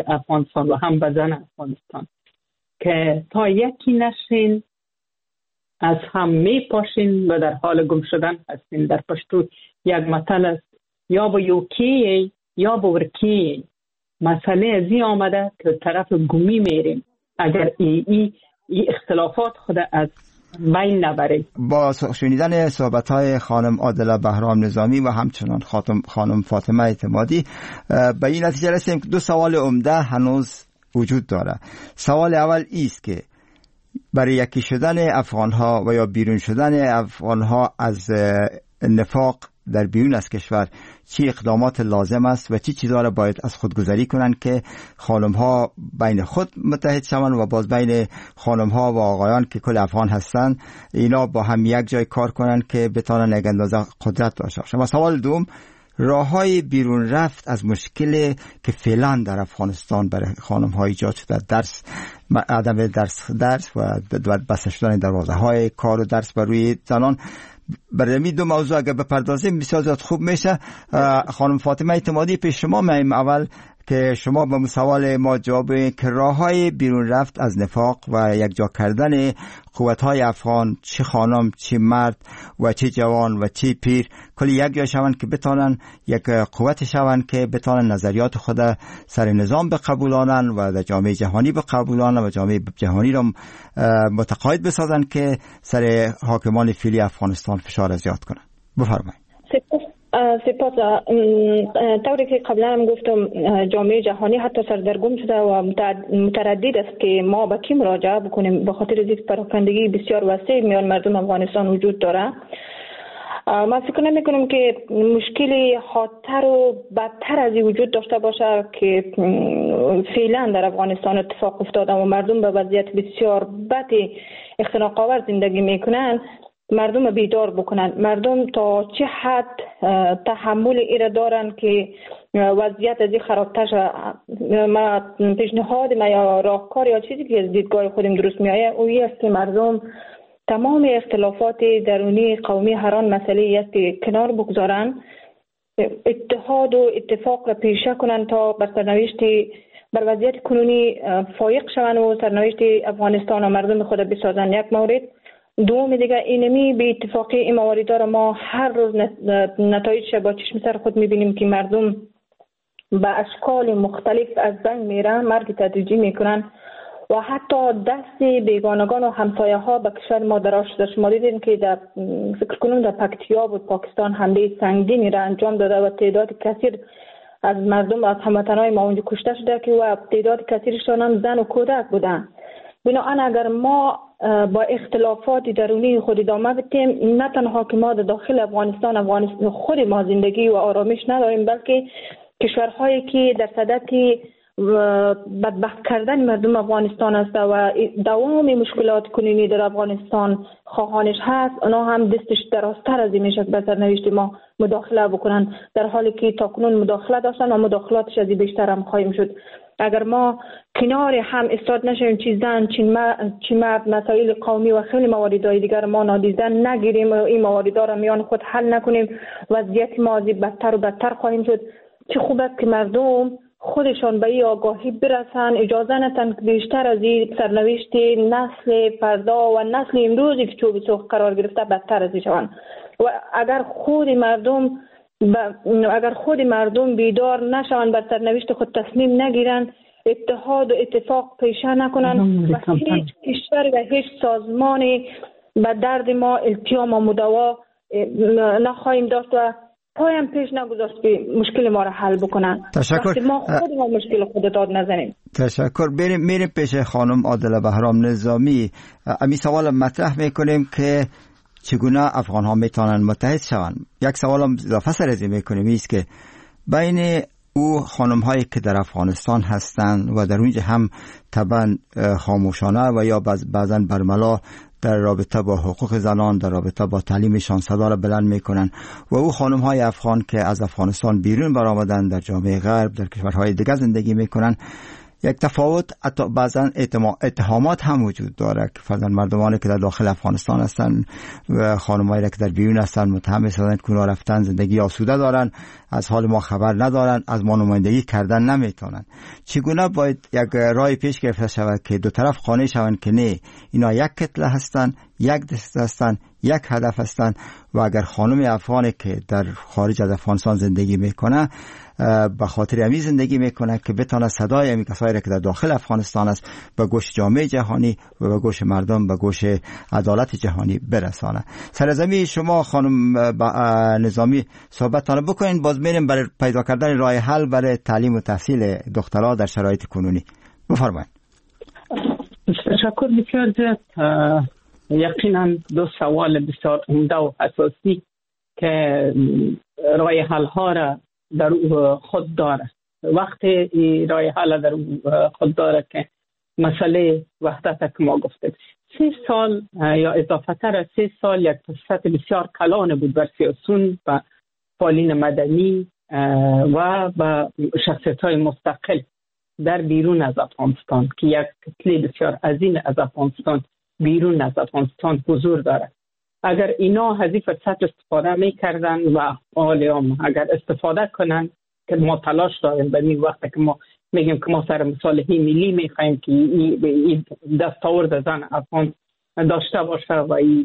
افغانستان و هم به زن افغانستان، که تا یکی نشین از هم می پاشین و در حال گم شدن هستین. در پشتو یک مثل است، یا با یوکی یا با ورکی. مسئله از این آمده که طرف گمی میریم اگر ای اختلافات خود از بین نبریم. با شنیدن صحبت‌های خانم عادله بهرام نظامی و همچنان خانم فاطمه اعتمادی به این نتیجه رسیدیم که دو سوال عمده هنوز وجود داره. سوال اول است که برای یکی شدن افغان‌ها و یا بیرون شدن افغان‌ها از نفاق در بیرون از کشور چی اقدامات لازم است و چی چیزا را باید از خودگذری کنند که خانم‌ها بین خود متحد شوند و باز بین خانم‌ها و آقایان که کل افغان هستند اینا با هم یک جای کار کنند که بتوانند یک اندازه قدرت داشته باشند. و سوال دوم، راه‌های بیرون رفت از مشکلی که فعلا در افغانستان برای خانم‌ها ایجاد شده، عدم درس و بسته شدن دروازه‌های کار و درس بر روی زنان. برای می دو موضوع اگر بپردازیم بسیار زیاد خوب میشه. خانم فاطمه اعتمادی پیش شما میایم اول که شما به سوال ما جواب بدید که راه‌های بیرون رفت از نفاق و یک جا کردن قوت‌های افغان، چه خانم چه مرد و چه جوان و چه پیر، کلی یک جا شوند که بتونن یک قوت شوند که بتونن نظریات خود سر نظام بقبولانن و در جامعه جهانی بقبولانن و جامعه جهانی را متقاعد بسازن که سر حاکمان فعلی افغانستان فشار زیاد کنن. بفرمایید. سپاس. طوری که قبلا هم گفتم جامعه جهانی حتی سردرگم شده و متردد است که ما به کی مراجعه بکنیم به خاطر از پراکندگی بسیار وسیع میان مردم افغانستان وجود داره. من فکر نمی کنم که مشکلی حادتر و بدتر از این وجود داشته باشه که فعلا در افغانستان اتفاق افتاده و مردم به وضعیت بسیار بد اختناق‌آور زندگی میکنن. مردم بیدار بکنن. مردم تا چه حد تحمل ایره دارن که وضعیت از این خرابتر شد. ما پیشنهاد ما یا راهکار یا چیزی که از دیدگاه خودم درست میآید اویی است که مردم تمام اختلافات درونی قومی هر آن مسئله است که کنار بگذارن، اتحاد و اتفاق را پیشه کنن تا بر سرنوشت بر وضعیت کنونی فایق شوند و سرنوشت افغانستان و مردم خود بسازن. یک مورد. دوم دیگه اینمی به اتفاقی این موارد را ما هر روز نتایجش با چشم سر خود میبینیم که مردم به اشکال مختلف از بین میرن، مرگ تدریجی میکنن و حتی دست بیگانگان و همسایه ها به کشور ما دراز شده. شما دیدین که در فکر کنم در پکتیا و پاکستان حمله سنگینی را انجام داده و تعداد کثیر از مردم از هموطنهای ما اونجا کشته شده که و تعداد کثیرشان هم زن و کودک بودن. بنابراین اگر ما با اختلافات درونی خود ادامه بدیم، نه تنها که ما در داخل افغانستان خود ما زندگی و آرامش نداریم، بلکه کشورهایی که در صدد بدبخت کردن مردم افغانستان است و دوام مشکلات کنونی در افغانستان خواهانش هست، اونا هم دستش درازتر از این میشه که به سرنوشت ما مداخله بکنن، در حالی که تاکنون مداخله داشتن و مداخلاتش از این بیشتر هم خواهیم شد. اگر ما کنار هم استاد نشیم، چی زن چی مرد، مسائل قومی و خیلی مواردهای دیگر ما نادیده نگیریم و این موارد را میان خود حل نکنیم، وضعیت ما بدتر و بدتر خواهیم شد. چه خوب است که مردم خودشان به این آگاهی برسن، اجازه ندن که بیشتر از این سرنوشت نسل فردا و نسل امروزی که چوب سوخت قرار گرفته بدتر از این شوند. و اگر خود مردم بیدار نشوند، بر سرنوشت خود تصمیم نگیرن، اتحاد و اتفاق پیشه نکنن و هیچ کشور و هیچ سازمانی به درد ما التیام و مداوا نخواهیم داشت و پایم پیش نگذاشت که مشکل ما را حل بکنن. تشکر. ما خود ما مشکل خود داد نزنیم. تشکر. میریم پیش خانم عادله بهرام نظامی. امی سوال مطرح میکنیم که چگونه افغان ها میتونن متحد شوند. یک سوال هم اضافه سرزی میکنیم ایست که بین او خانم هایی که در افغانستان هستند و در اونجا هم طبعا خاموشانه و یا بعضا برملا در رابطه با حقوق زنان، در رابطه با تعلیمشان صدا را بلند میکنن و او خانم های افغان که از افغانستان بیرون برآمدن در جامعه غرب، در کشورهای دیگر زندگی میکنن، یک تفاوت بعضا اتهامات هم وجود داره که فرضاً مردمانی که در داخل افغانستان هستند و خانمایی که در بیرون هستند متهم هستند که رفتن زندگی آسوده دارن، از حال ما خبر ندارن، از ما نمایندگی کردن نمیتونن. چگونه باید یک راه پیش گرفته شود که دو طرف قانع شوند که نه، اینا یک کتله هستند، یک دست هستند، یک هدف هستند و اگر خانم افغانی که در خارج از افغانستان زندگی میکنه به خاطر همین زندگی میکنه که بتونه صدای همین کسایی که در داخل افغانستان است به گوش جامعه جهانی و به گوش مردم، به گوش عدالت جهانی برسانه. سرزمین شما خانم نظامی صحبتتان بکنین، باز میریم برای پیدا کردن راه حل برای تعلیم و تحصیل دخترها در شرایط کنونی. بفرمایید. تشکر بسیار زیاد. یقینا دو سوال بسیار عمده و اساسی که راه حل ها را در خود داره. وقتی راه حل در خود داره که مسئله وحدت که ما گفتیم 3 سال یا اضافه تر از 3 سال یک فرصت بسیار کلان بود بر سیاسیون و فعالین مدنی و با شخصیت های مستقل در بیرون از افغانستان که یک کتله بسیار عظیم از افغانستان بیرون از افغانستان حضور داره. اگر اینا از این فرصت استفاده میکردن و حالا اگر استفاده کنن که ما تلاش داریم به این وقت که ما میگیم که ما سر مصالحه ملی میخوایم که این دستاورد زن افغان داشته باشه و این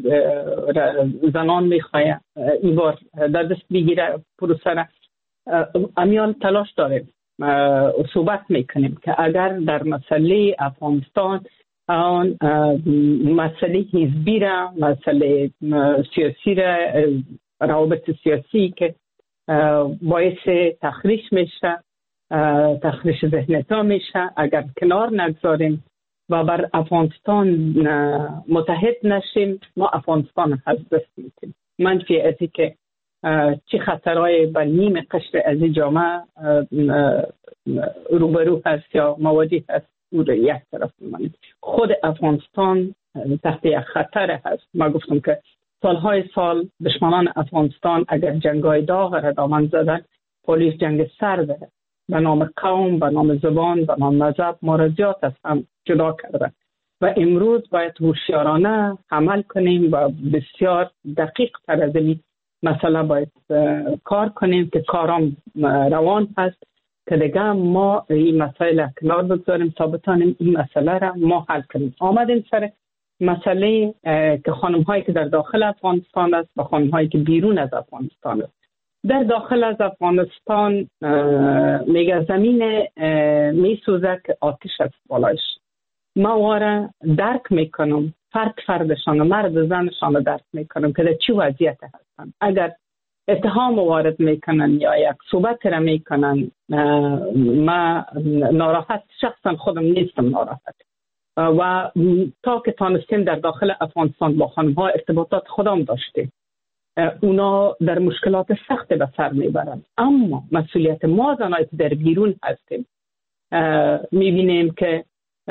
زنان میخوایم این بار در دست بگیره پروسه را، امیال تلاش داریم صحبت میکنیم که اگر در مسئله افغانستان آن مسئله حزبی را، مسئله سیاسی را، روابط سیاسی که باعث تخریش میشه، تخریش ذهنیت ها میشه، اگر کنار نگذاریم و بر افغانستان متحد نشیم ما افغانستان از دست میدیم. منفعتی که چه خطرهای به نیم قشر از جامعه روبرو هست یا مواجه هست او را یک طرف میمانیم. خود افغانستان تحت یک خطر هست. ما گفتم که سالهای سال دشمنان افغانستان اگر جنگای داغ را دامن زدن، پلیس جنگ سرد به نام قوم، به نام زبان، به نام مذهب ما را زیاد از هم جدا کردن و امروز باید هوشیارانه عمل کنیم و بسیار دقیق تر از این مسئله باید کار کنیم که کارام روان هست که دیگه ما این مسئله کنار بگذاریم تا بتانیم این مسئله را ما حل کنیم. آمدیم سر مسئله که خانم هایی که در داخل افغانستان است و خانم هایی که بیرون از افغانستان است. در داخل از افغانستان میگه زمین میسوزه که آتش است بالایش. ما واره درک میکنم فردشان و مرد زنشان درک میکنم که در چی وضعیت هستن. اگر اتهام وارد میکنن یا یک صحبت را میکنن ما ناراحت، شخصا خودم نیستم ناراحت و تا که تانستیم در داخل افغانستان با خانم ها ارتباطات خودم داشتیم، اونا در مشکلات سخت به سر میبرن، اما مسئولیت ما زنایی که در بیرون هستیم میبینیم که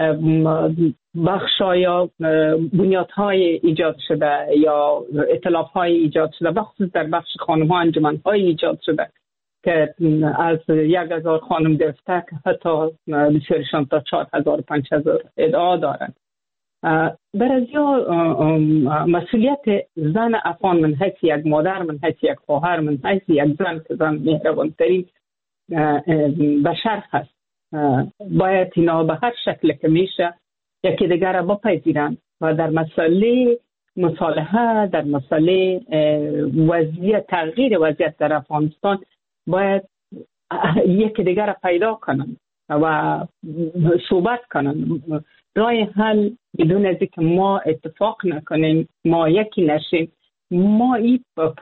بخشا یا بنیادهای ایجاد شده یا ائتلافهای ایجاد شده، بخصوص در بخش خانم‌ها انجمن‌های ایجاد شده که از 1000 خانم گرفته که حتی بسیارشان تا 4000 5000 ادعا دارند. برازیا مسئولیت زن افغان من حیث یک مادر، من حیث یک خواهر، من حیث یک زن که زن مهربانترین بشر هست، باید اینا به هر شکل که میشه یکی دیگر را بپذیرند و در مسئله مصالحه، در مسئله وضعیت تغییر وضعیت در افغانستان باید یکی دیگر را پیدا کنند و صحبت کنند. راه حل بدون از اینکه ما اتفاق نکنیم، ما یکی نشیم، ما این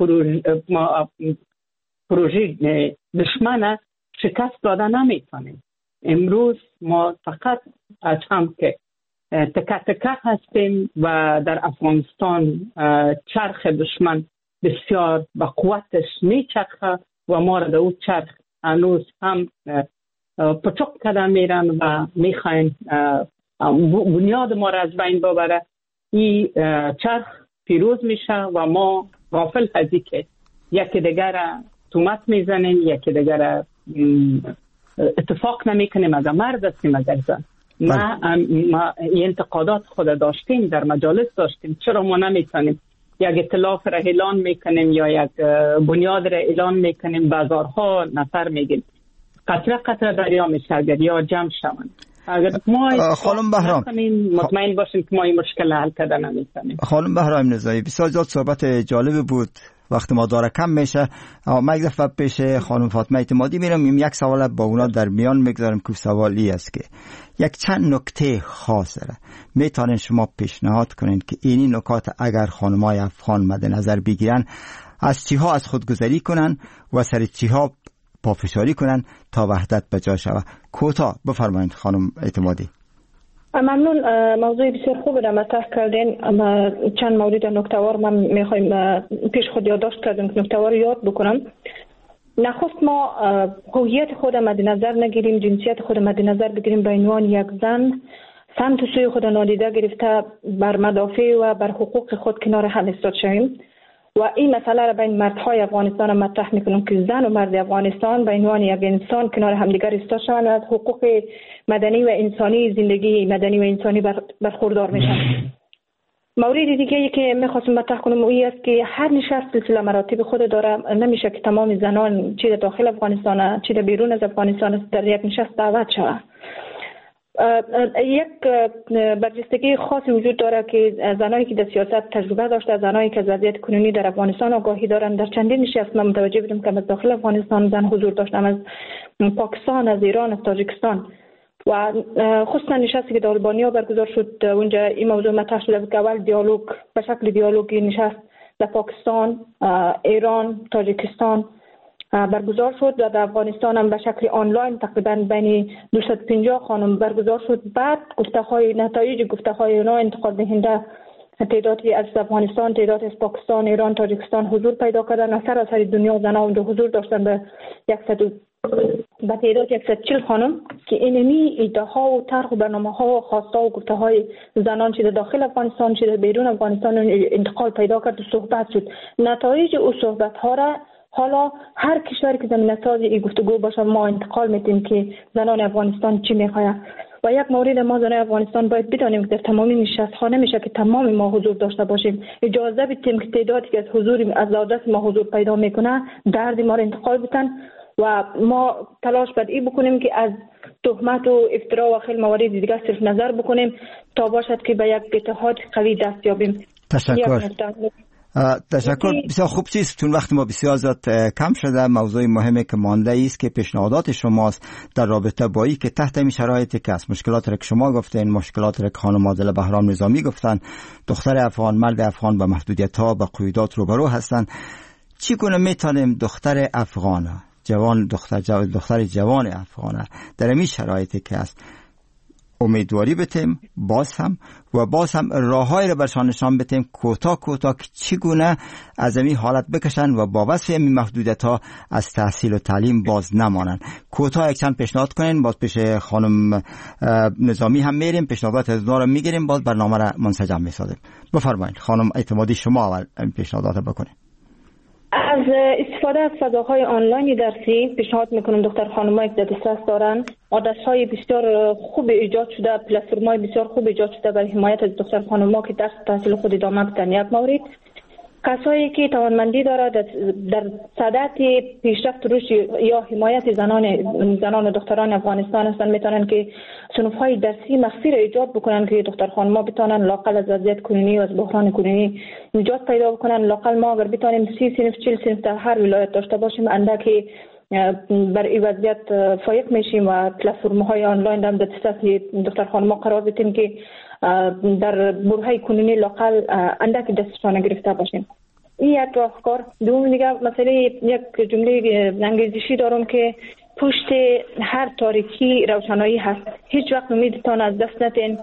پروژه دشمن شکست داده نمیتونیم. امروز ما فقط از هم که تکه تکه هستیم و در افغانستان چرخ دشمن بسیار با قوتش میچرخه و ما را در اون چرخ هنوز هم پچک کردن میرن و میخواین بنیاد ما را از بین ببره. این چرخ پیروز میشه و ما غافل هستی که یکی دیگر را تومت میزنیم، یکی دیگر را اتفاق نمیکنیم اگر مرد هستیم اگر زن. ما انتقادات خود داشتیم، در مجالس داشتیم. چرا ما نمیتونیم یک اطلاف را اعلان میکنیم یا یک بنیاد را اعلان میکنیم، بازارها نفر میگیم قطره قطره دریا میشه اگر یا جمع شوند. اگر ما خانم بهرام مطمئن باشیم که ما این مشکل حل کردن نمیتونیم. خانم بهرام نزایی بسیار زیاد صحبت جالب بود، وقت ما داره کم میشه. ما یک دفعه پیش خانم فاطمه اعتمادی میرم، یک سوال با اونا در میان میگذارم که سوالی است که یک چند نکته خاص داره میتونین شما پیشنهاد کنین که اینی نکات اگر خانمای افغان مد نظر بگیرن از چیها از خودگذری کنن و سر چیها پافشاری کنن تا وحدت به جا شود. کوتاه بفرمایید خانم اعتمادی. ممنون. موضوع بسیار خوب را مطرح کردین. چند مورد نکته‌وار من میخوایم پیش خود یادداشت کردم که نکته‌وار یاد بکنم. نخست ما هویت خود مد نظر نگیریم، جنسیت خود مد نظر بگیریم، به عنوان یک زن سمت و سوی خود نادیده گرفته بر مدافع و بر حقوق خود کنار هم ایستاد شویم و این مسئله را بین مردهای افغانستان مطرح میکنم که زن و مرد افغانستان به عنوان یک انسان کنار همدیگر ایستاد شوند و از حقوق مدنی و انسانی، زندگی مدنی و انسانی برخوردار میشن. مورد دیگه ای که میخواستم مطرح کنم این است که هر نشست سلسله مراتب خود داره. نمیشه که تمام زنان چه در داخل افغانستان چه در بیرون از افغانستان در یک نشست دعوت شود. یک برجستگی خاصی وجود داره که زنایی که در سیاست تجربه داشته، زنایی که از وضعیت کنونی در افغانستان آگاهی دارند، در چندین نشست ما متوجه بودیم که از داخل افغانستان زن حضور داشتن، از پاکستان، از ایران، از تاجیکستان و خصوصا نشستی که در آلبانیا برگزار شد. اونجا این موضوع مطرح شده که اول دیالوگ به شکل دیالوگی نشست در پاکستان، ایران، تاجیکستان برگزار شد و در افغانستان هم به شکل آنلاین تقریبا بین 250 خانم برگزار شد. بعد نتایج گفته‌های اونا انتقال دهنده تعدادی از افغانستان، تعدادی از پاکستان، ایران، تاجیکستان حضور پیدا کردن. از سراسر دنیا زنان اونجا حضور داشتن به تعداد 140 خانم که اینمی ایده‌ها و طرح و برنامه‌ها و خواست‌ها و گفته‌های زنان چه در داخل افغانستان چه در بیرون افغانستان انتقال پیدا کرد و صحبت شد. نتایج او صحبت‌ها را حالا هر کشوری که زمینه ساز این گفتگو باشه ما انتقال میدیم که زنان افغانستان چی میخواه. و یک مورد ما زنان افغانستان باید بدانیم که در تمامی نشست‌ها نمیشه که تمام ما حضور داشته باشیم. اجازه بدیم که تعدادی که از حضور از عادت ما حضور پیدا میکنه درد ما را انتقال بدن و ما تلاش بر این بکنیم که از تهمت و افترا و خیلی موارد دیگه صرف نظر بکنیم تا باشد که به یک اتحاد قوی دست یابیم. تشکر. بسیار خوب چیست چون وقت ما بسیار زیاد کم شده. موضوع مهمی که مانده است که پیشنهادات شماست در رابطه با این که تحت این شرایطی که است مشکلات را که شما گفتین، مشکلات را که خانم عادله بهرام نظامی گفتن، دختر افغان، مرد افغان با محدودیت‌ها با قیودات روبرو هستند، چگونه میتونیم دختر افغان جوان دختر جوان افغان در این شرایطی که است امیدواری بتیم باز هم راههایی را برشان نشان بتیم کوتاه که چگونه از این حالت بکشن و با وصف این محدودیت‌ها از تحصیل و تعلیم باز نمانن. کوتاه یک چند پیشنهاد کنین، باز پیش خانم نظامی هم میریم، پیشنهادات از اونا را میگیریم، باز برنامه را منسجم میسازیم. بفرمایید خانم اعتمادی، شما اول پیشنهادات را بکنید. از استفاده از فضاهای آنلاین درسی پیشنهاد میکنم دختر خانمایی که دسترس دارن عادت‌های بسیار خوب ایجاد شده، پلتفرم‌های بسیار خوب ایجاد شده برای حمایت از دختر خانم‌ها که درس تحصیل خود ادامه بدن. یک مورد کسایی که توانمندی داره در صدد پیشرفت رشد یا حمایت زنان و دختران افغانستان هستن میتونن که صنف‌های درسی مخفی را ایجاد بکنن که دختر خانم‌ها بتونن لاقل از وضعیت کنونی و از بحران کنونی نجات پیدا بکنن. لاقل ما اگر بتونیم 30 صنف 40 صنف در هر ولایت داشته باشیم اندکی بر این وضعیت فایق میشیم و پلتفرم‌های آنلاین هم در دسترس دختر خانم‌ها قرار بدیم که در برهه کنونی لاقل اندک دستشان گرفته باشیم. این یک راهکار. دوم دیگه مسئله یک جمله انگیزشی دارم که پشت هر تاریکی روشنایی هست. هیچ وقت امیدتان از دست ندین.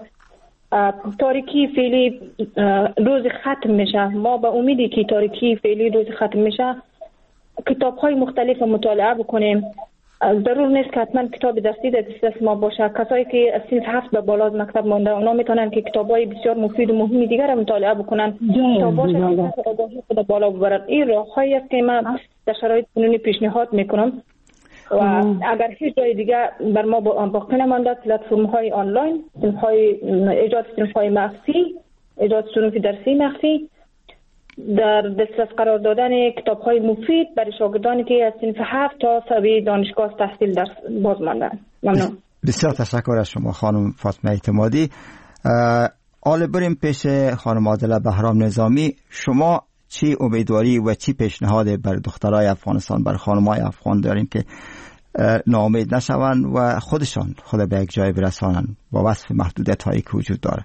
تاریکی فعلی روز ختم میشه. ما به امیدی که تاریکی فعلی روز ختم میشه کتاب‌های مختلف مطالعه بکنیم. ضرور نیست که حتما کتاب درسی در دسترس ما باشه. کسایی که از صنف 7 به بالا از مکتب مانده اونا میتونن که کتاب‌های بسیار مفید و مهمی دیگر را مطالعه بکنن تا باشه آگاهی خود بالا ببرن. این راه‌هایی است که من در شرایط کنونی پیشنهاد میکنم. و اگر هیچ جای دیگه بر ما باقی نمانده، پلتفرم های آنلاین، ایجاد صنف های مخفی، ایجاد صنف درسی مخفی، در دسترس قرار دادن کتاب های مفید برای شاگردانی که از صنف 7 تا سوی دانشگاه تحصیل در باز ماندن. ممنون. بسیار تشکر از شما خانم فاطمه اعتمادی. حالا بریم پیش خانم عادله بهرام نظامی. شما چی امیدواری و چی پیشنهاد بر دخترای افغانستان، بر خانمای افغان دارین که ناامید نشوند و خودشان خود به یک جای برسانند با وصف محدودیت هایی که وجود داره؟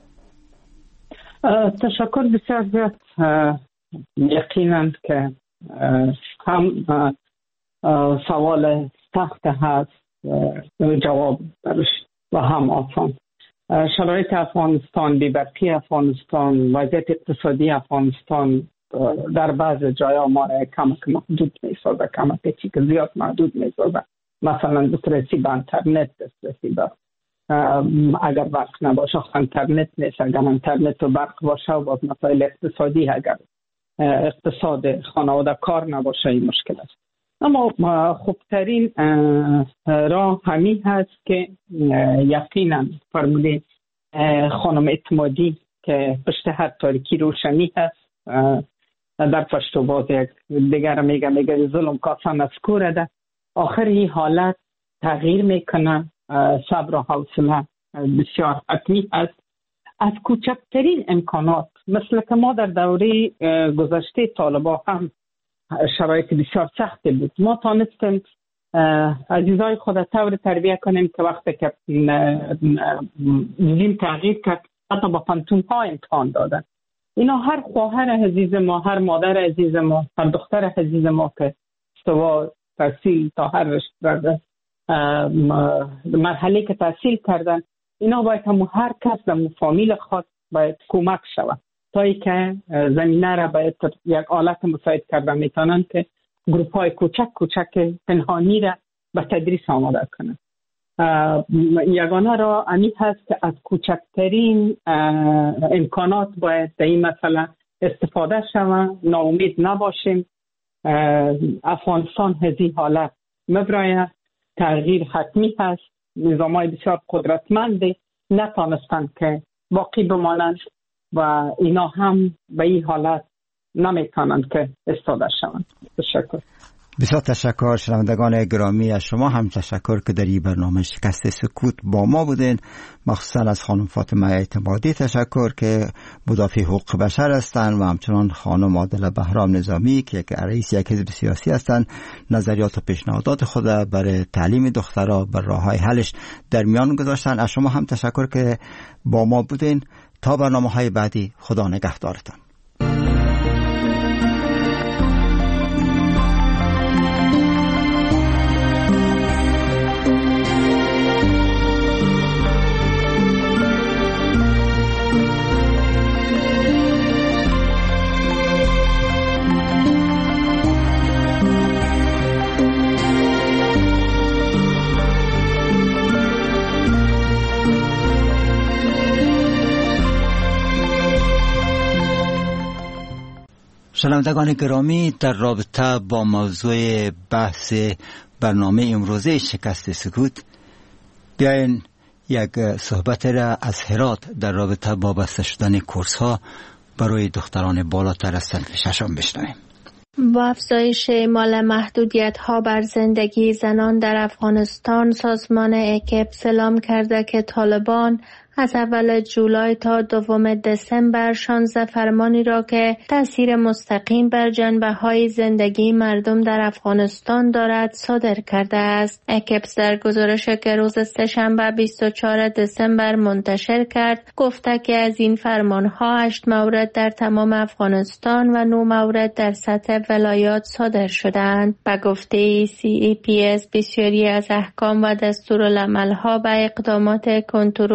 تشکر بسیار زیاد. یقینا که هم سوال سخت هست جواب برش و هم آسان. شرایط افغانستان، بی‌برقی افغانستان، وضعیت اقتصادی افغانستان در بعض جاها ما را کمک محدود می‌سازه، کمکی که زیاد محدود می‌سازه. مثلا دسترسی به اینترنت، دسترسی به اگر برق نباشه اینترنت نیست، اگر اینترنت و برق باشه و باز مسائل اقتصادی، اگر اقتصاد خانواده کار نباشه این مشکل است. اما خوبترین راه همین هست که یقینا فرموده خانم اعتمادی که پشت هر تاریکی روشنی هست، در پشتو باز یک دیگر میگه ظلم کاسان از کوره ده. آخر این حالت تغییر میکنه. صبر و حوصله بسیار حتمی است. از کوچکترین امکانات، مثل که ما در دوره گذشته طالبا هم شرایط بسیار سخت بود، ما تانستیم عزیزای خود طور تربیه کنیم که وقتی که دین تغییر کرد حتی با پانتون ها امتحان دادن. اینا هر خواهر عزیز ما، هر مادر عزیز ما، هر دختر عزیز ما که سوا تحصیل تا هر رشته مرحله که تحصیل کردن، اینا باید هم هر کس در فامیل خود باید کمک شود تا ای که زمینه را باید یک آلت مساعد کرده میتونن که گروپ های کوچک پنهانی را به تدریس آماده کنن. یگانه را امی هست که از کوچکترین امکانات باید در این مسئله استفاده شود. ناامید نباشیم. افغانستان هزی حالت مبرایه، تغییر حتمی هست. نظام های بسیار قدرتمنده نتانستند که باقی بمانند و اینا هم به این حالت نمیتونند که استفاده شوند. تشکر. بسیار تشکر شنوندگان گرامی، از شما هم تشکر که در این برنامه شکست سکوت با ما بودین. مخصوصا از خانم فاطمه اعتمادی تشکر که مدافع حقوق بشر هستند و همچنان خانم عادله بهرام نظامی که رئیس یک حزب سیاسی هستند. نظریات و پیشنهادات خود برای تعلیم دخترها بر راههای حلش در میان گذاشتن. از شما هم تشکر که با ما بودین. تا برنامه‌های بعدی، خدا نگهدارتان. شنوندگان گرامی، در رابطه با موضوع بحث برنامه امروزه شکست سکوت، بیاین یک صحبت را از هرات در رابطه با بسته شدن کورس ها برای دختران بالاتر از صنف ششم بشنویم. با افزایش اعمال محدودیت‌ها بر زندگی زنان در افغانستان، سازمان اکپ اعلام کرده که طالبان از اول جولای تا 2 دسامبر 16 فرمانی را که تأثیر مستقیم بر جنبه‌های زندگی مردم در افغانستان دارد صادر کرده است. اکپ در گزارشی که روز سه‌شنبه 24 دسامبر منتشر کرد گفته که از این فرمان‌ها 8 مورد در تمام افغانستان و 9 مورد در سطح ولایات صادر شدند. به گفته CEPS بسیاری از احکام و دستورالعمل‌ها به اقدامات کنترل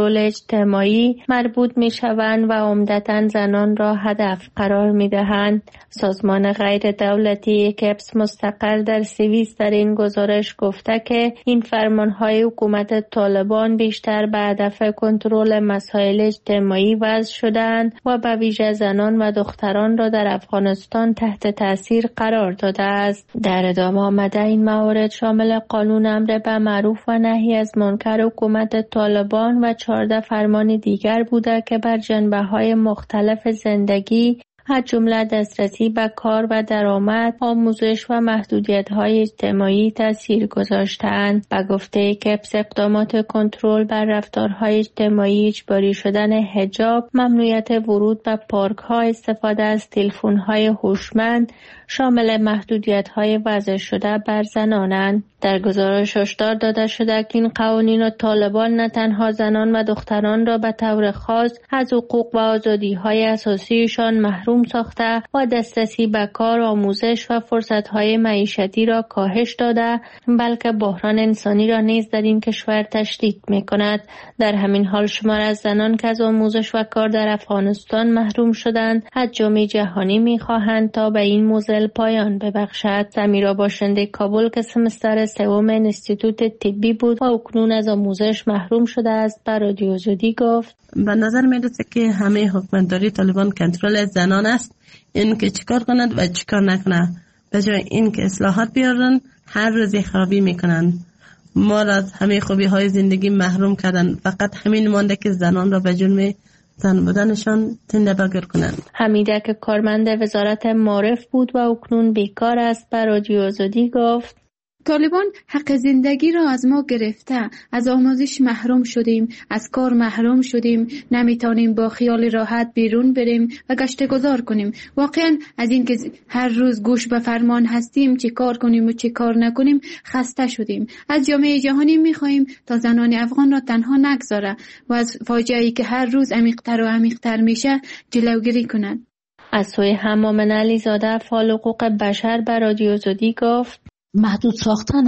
اجتماعی مربوط می شوند و عمدتاً زنان را هدف قرار می دهند. سازمان غیر دولتی اکپس مستقر در سوئیس در این گزارش گفته که این فرمانهای حکومت طالبان بیشتر به هدف کنترل مسائل اجتماعی وضع شدند و به ویژه زنان و دختران را در افغانستان تحت تاثیر قرار داده است. در ادامه آمده این موارد شامل قانون امر به معروف و نهی از منکر حکومت طالبان و 14 فرمان دیگر بوده که بر جنبه‌های مختلف زندگی از جمله دسترسی به کار و درآمد، آموزش و محدودیت‌های اجتماعی تاثیر گذاشته‌اند. به گفته اکپس اقدامات کنترل بر رفتارهای اجتماعی، اجباری شدن حجاب، ممنوعیت ورود به پارک‌ها، استفاده از تلفن‌های هوشمند شامل محدودیت‌های وضع شده بر زنانند. در گزارش هشدار داده شده که این قوانین و طالبان نه تنها زنان و دختران را به طور خاص از حقوق و آزادی‌های اساسیشان محروم ساخته و دسترسی به کار، آموزش و فرصت‌های معیشتی را کاهش داده، بلکه بحران انسانی را نیز در این کشور تشدید می‌کند. در همین حال شمار از زنان که از آموزش و کار در افغانستان محروم شدند، از جامعه جهانی می‌خواهند تا به این موزل پایان ببخشد. سمیرا باشنده کابل که سمستر سوم انستیتوت طبی بود و اکنون از آموزش محروم شده است به رادیو آزادی گفت: به نظر میرسه که همه حکومتداری طالبان کنترل زنان است. این که چیکار کند و چیکار نکنه، به جای این که اصلاحات بیارن هر روز خرابی میکنن. ما را از همه خوبی های زندگی محروم کردن. فقط همین مانده که زنان را به جرم زن بودنشان زنده بگر کنند. حمیده که کارمند وزارت معارف بود و اکنون بیکار است به رادیو آزادی گفت: طالبان حق زندگی را از ما گرفته، از آموزش محروم شدیم، از کار محروم شدیم، نمیتونیم با خیال راحت بیرون بریم و گشت گذار کنیم. واقعا از این که هر روز گوش به فرمان هستیم چه کار کنیم و چه کار نکنیم خسته شدیم. از جامعه جهانی میخواهیم تا زنان افغان را تنها نگذاره و از فاجعه‌ای که هر روز عمیق‌تر و عمیق‌تر میشه جلوگیری کند. از سوی همامن علیزاده فعال حقوق بشر به رادیو آزادی گفت: محدود ساختن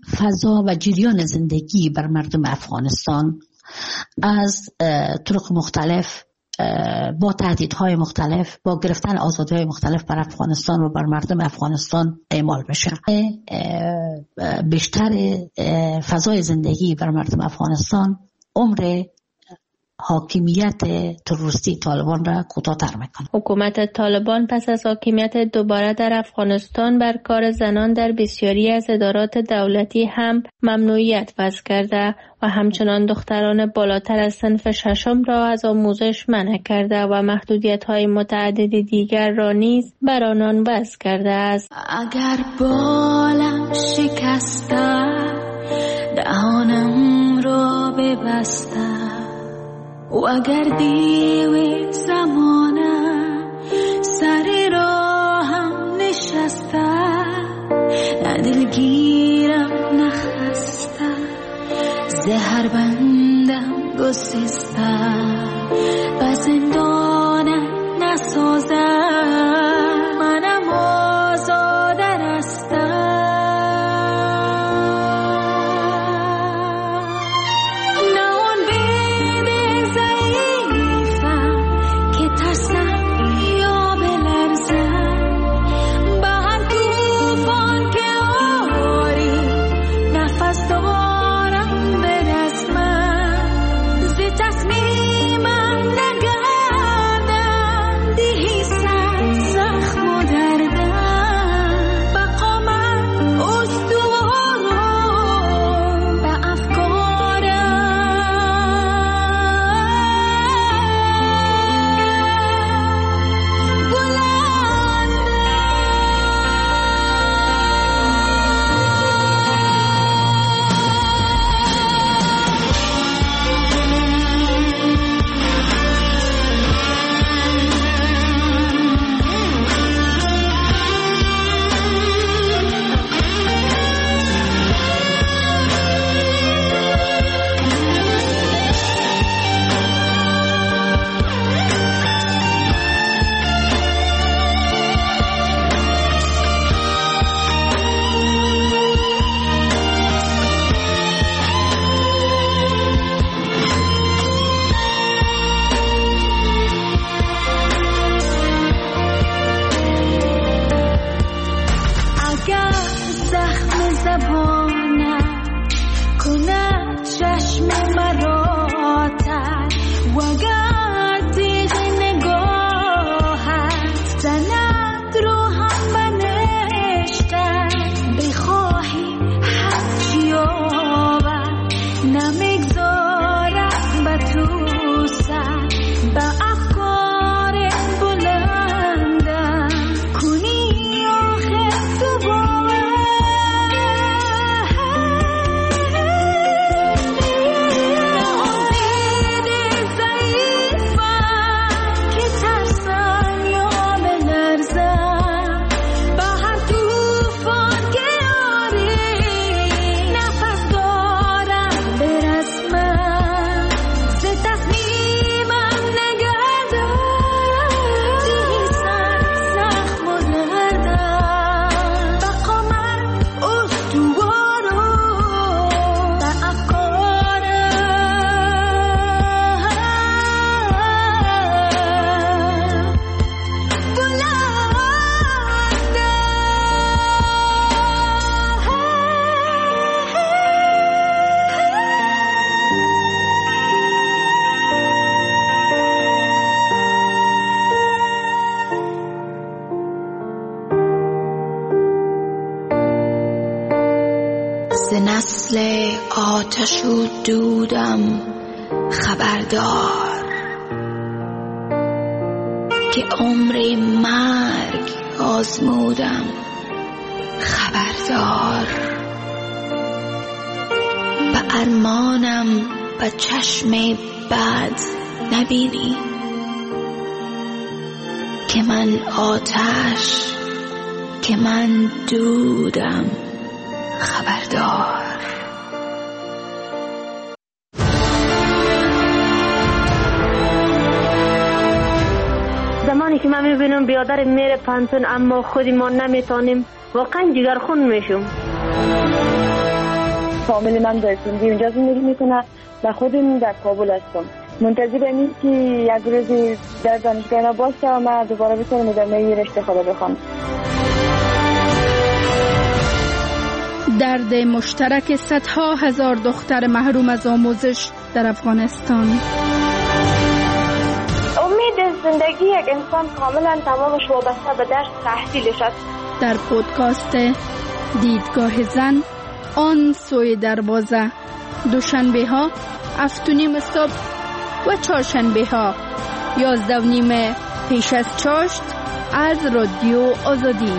فضا و جریان زندگی بر مردم افغانستان از طرق مختلف با تهدیدهای مختلف، با گرفتن آزادی‌های مختلف بر افغانستان و بر مردم افغانستان اعمال بشه. بیشتر فضای زندگی بر مردم افغانستان عمر حاکمیت تروریستی طالبان را کوتاه‌تر میکنه. حکومت طالبان پس از حاکمیت دوباره در افغانستان بر کار زنان در بسیاری از ادارات دولتی هم ممنوعیت وضع کرده و همچنان دختران بالاتر از صنف ششم را از آموزش منع کرده و محدودیت‌های متعدد دیگر را نیز بر آنان وضع کرده است. اگر بالم شکسته دهانم را ببسته و اگر دیو زمانه سر راهم نشسته، نه دلگیرم نخسته، زهر بندم گسسته، به زندانم نسازه، منم آزاده رسته. تصمیم نسل آتش و دودم خبردار که عمر مرگ آزمودم خبردار به ارمانم به چشم بد نبینی که من آتش که من دودم خبردار. زمانی که من میبینم بیادر میره پانتون اما خودی ما نمیتونیم واقعا جگرخون میشم. فامیل من در سندی اونجا زندگی میکنه و خودم در کابل هستم. منتظرم که یک روز در دانشگاه باشه و من دوباره بتونم ادامه رشته خدا بخونم. درد مشترک صدها هزار دختر محروم از آموزش در افغانستان. امید زندگی یک انسان کاملا تمامش وابسته به درس تحصیلش است. در پودکاست دیدگاه زن آن سوی دروازه، دوشنبه ها 7:30 صبح و چهارشنبه ها 11:30 پیش از چاشت از رادیو آزادی.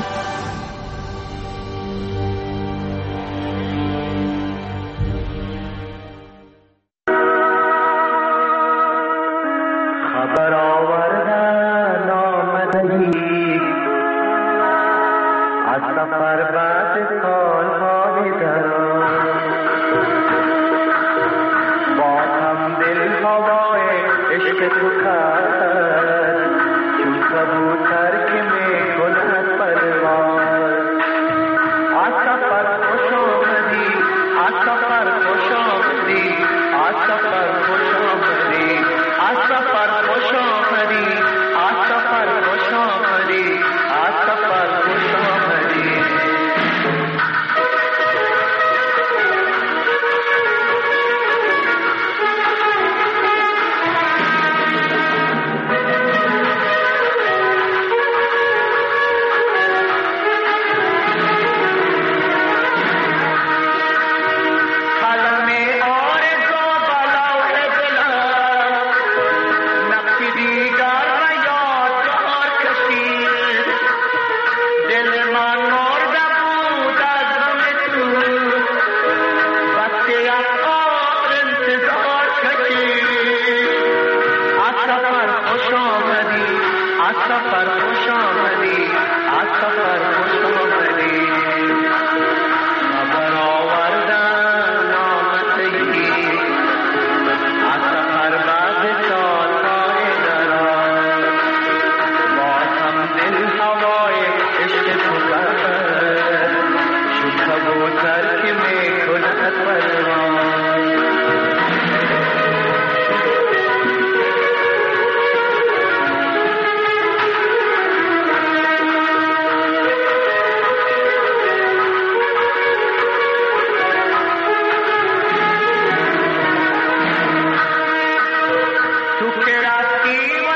Tu quedas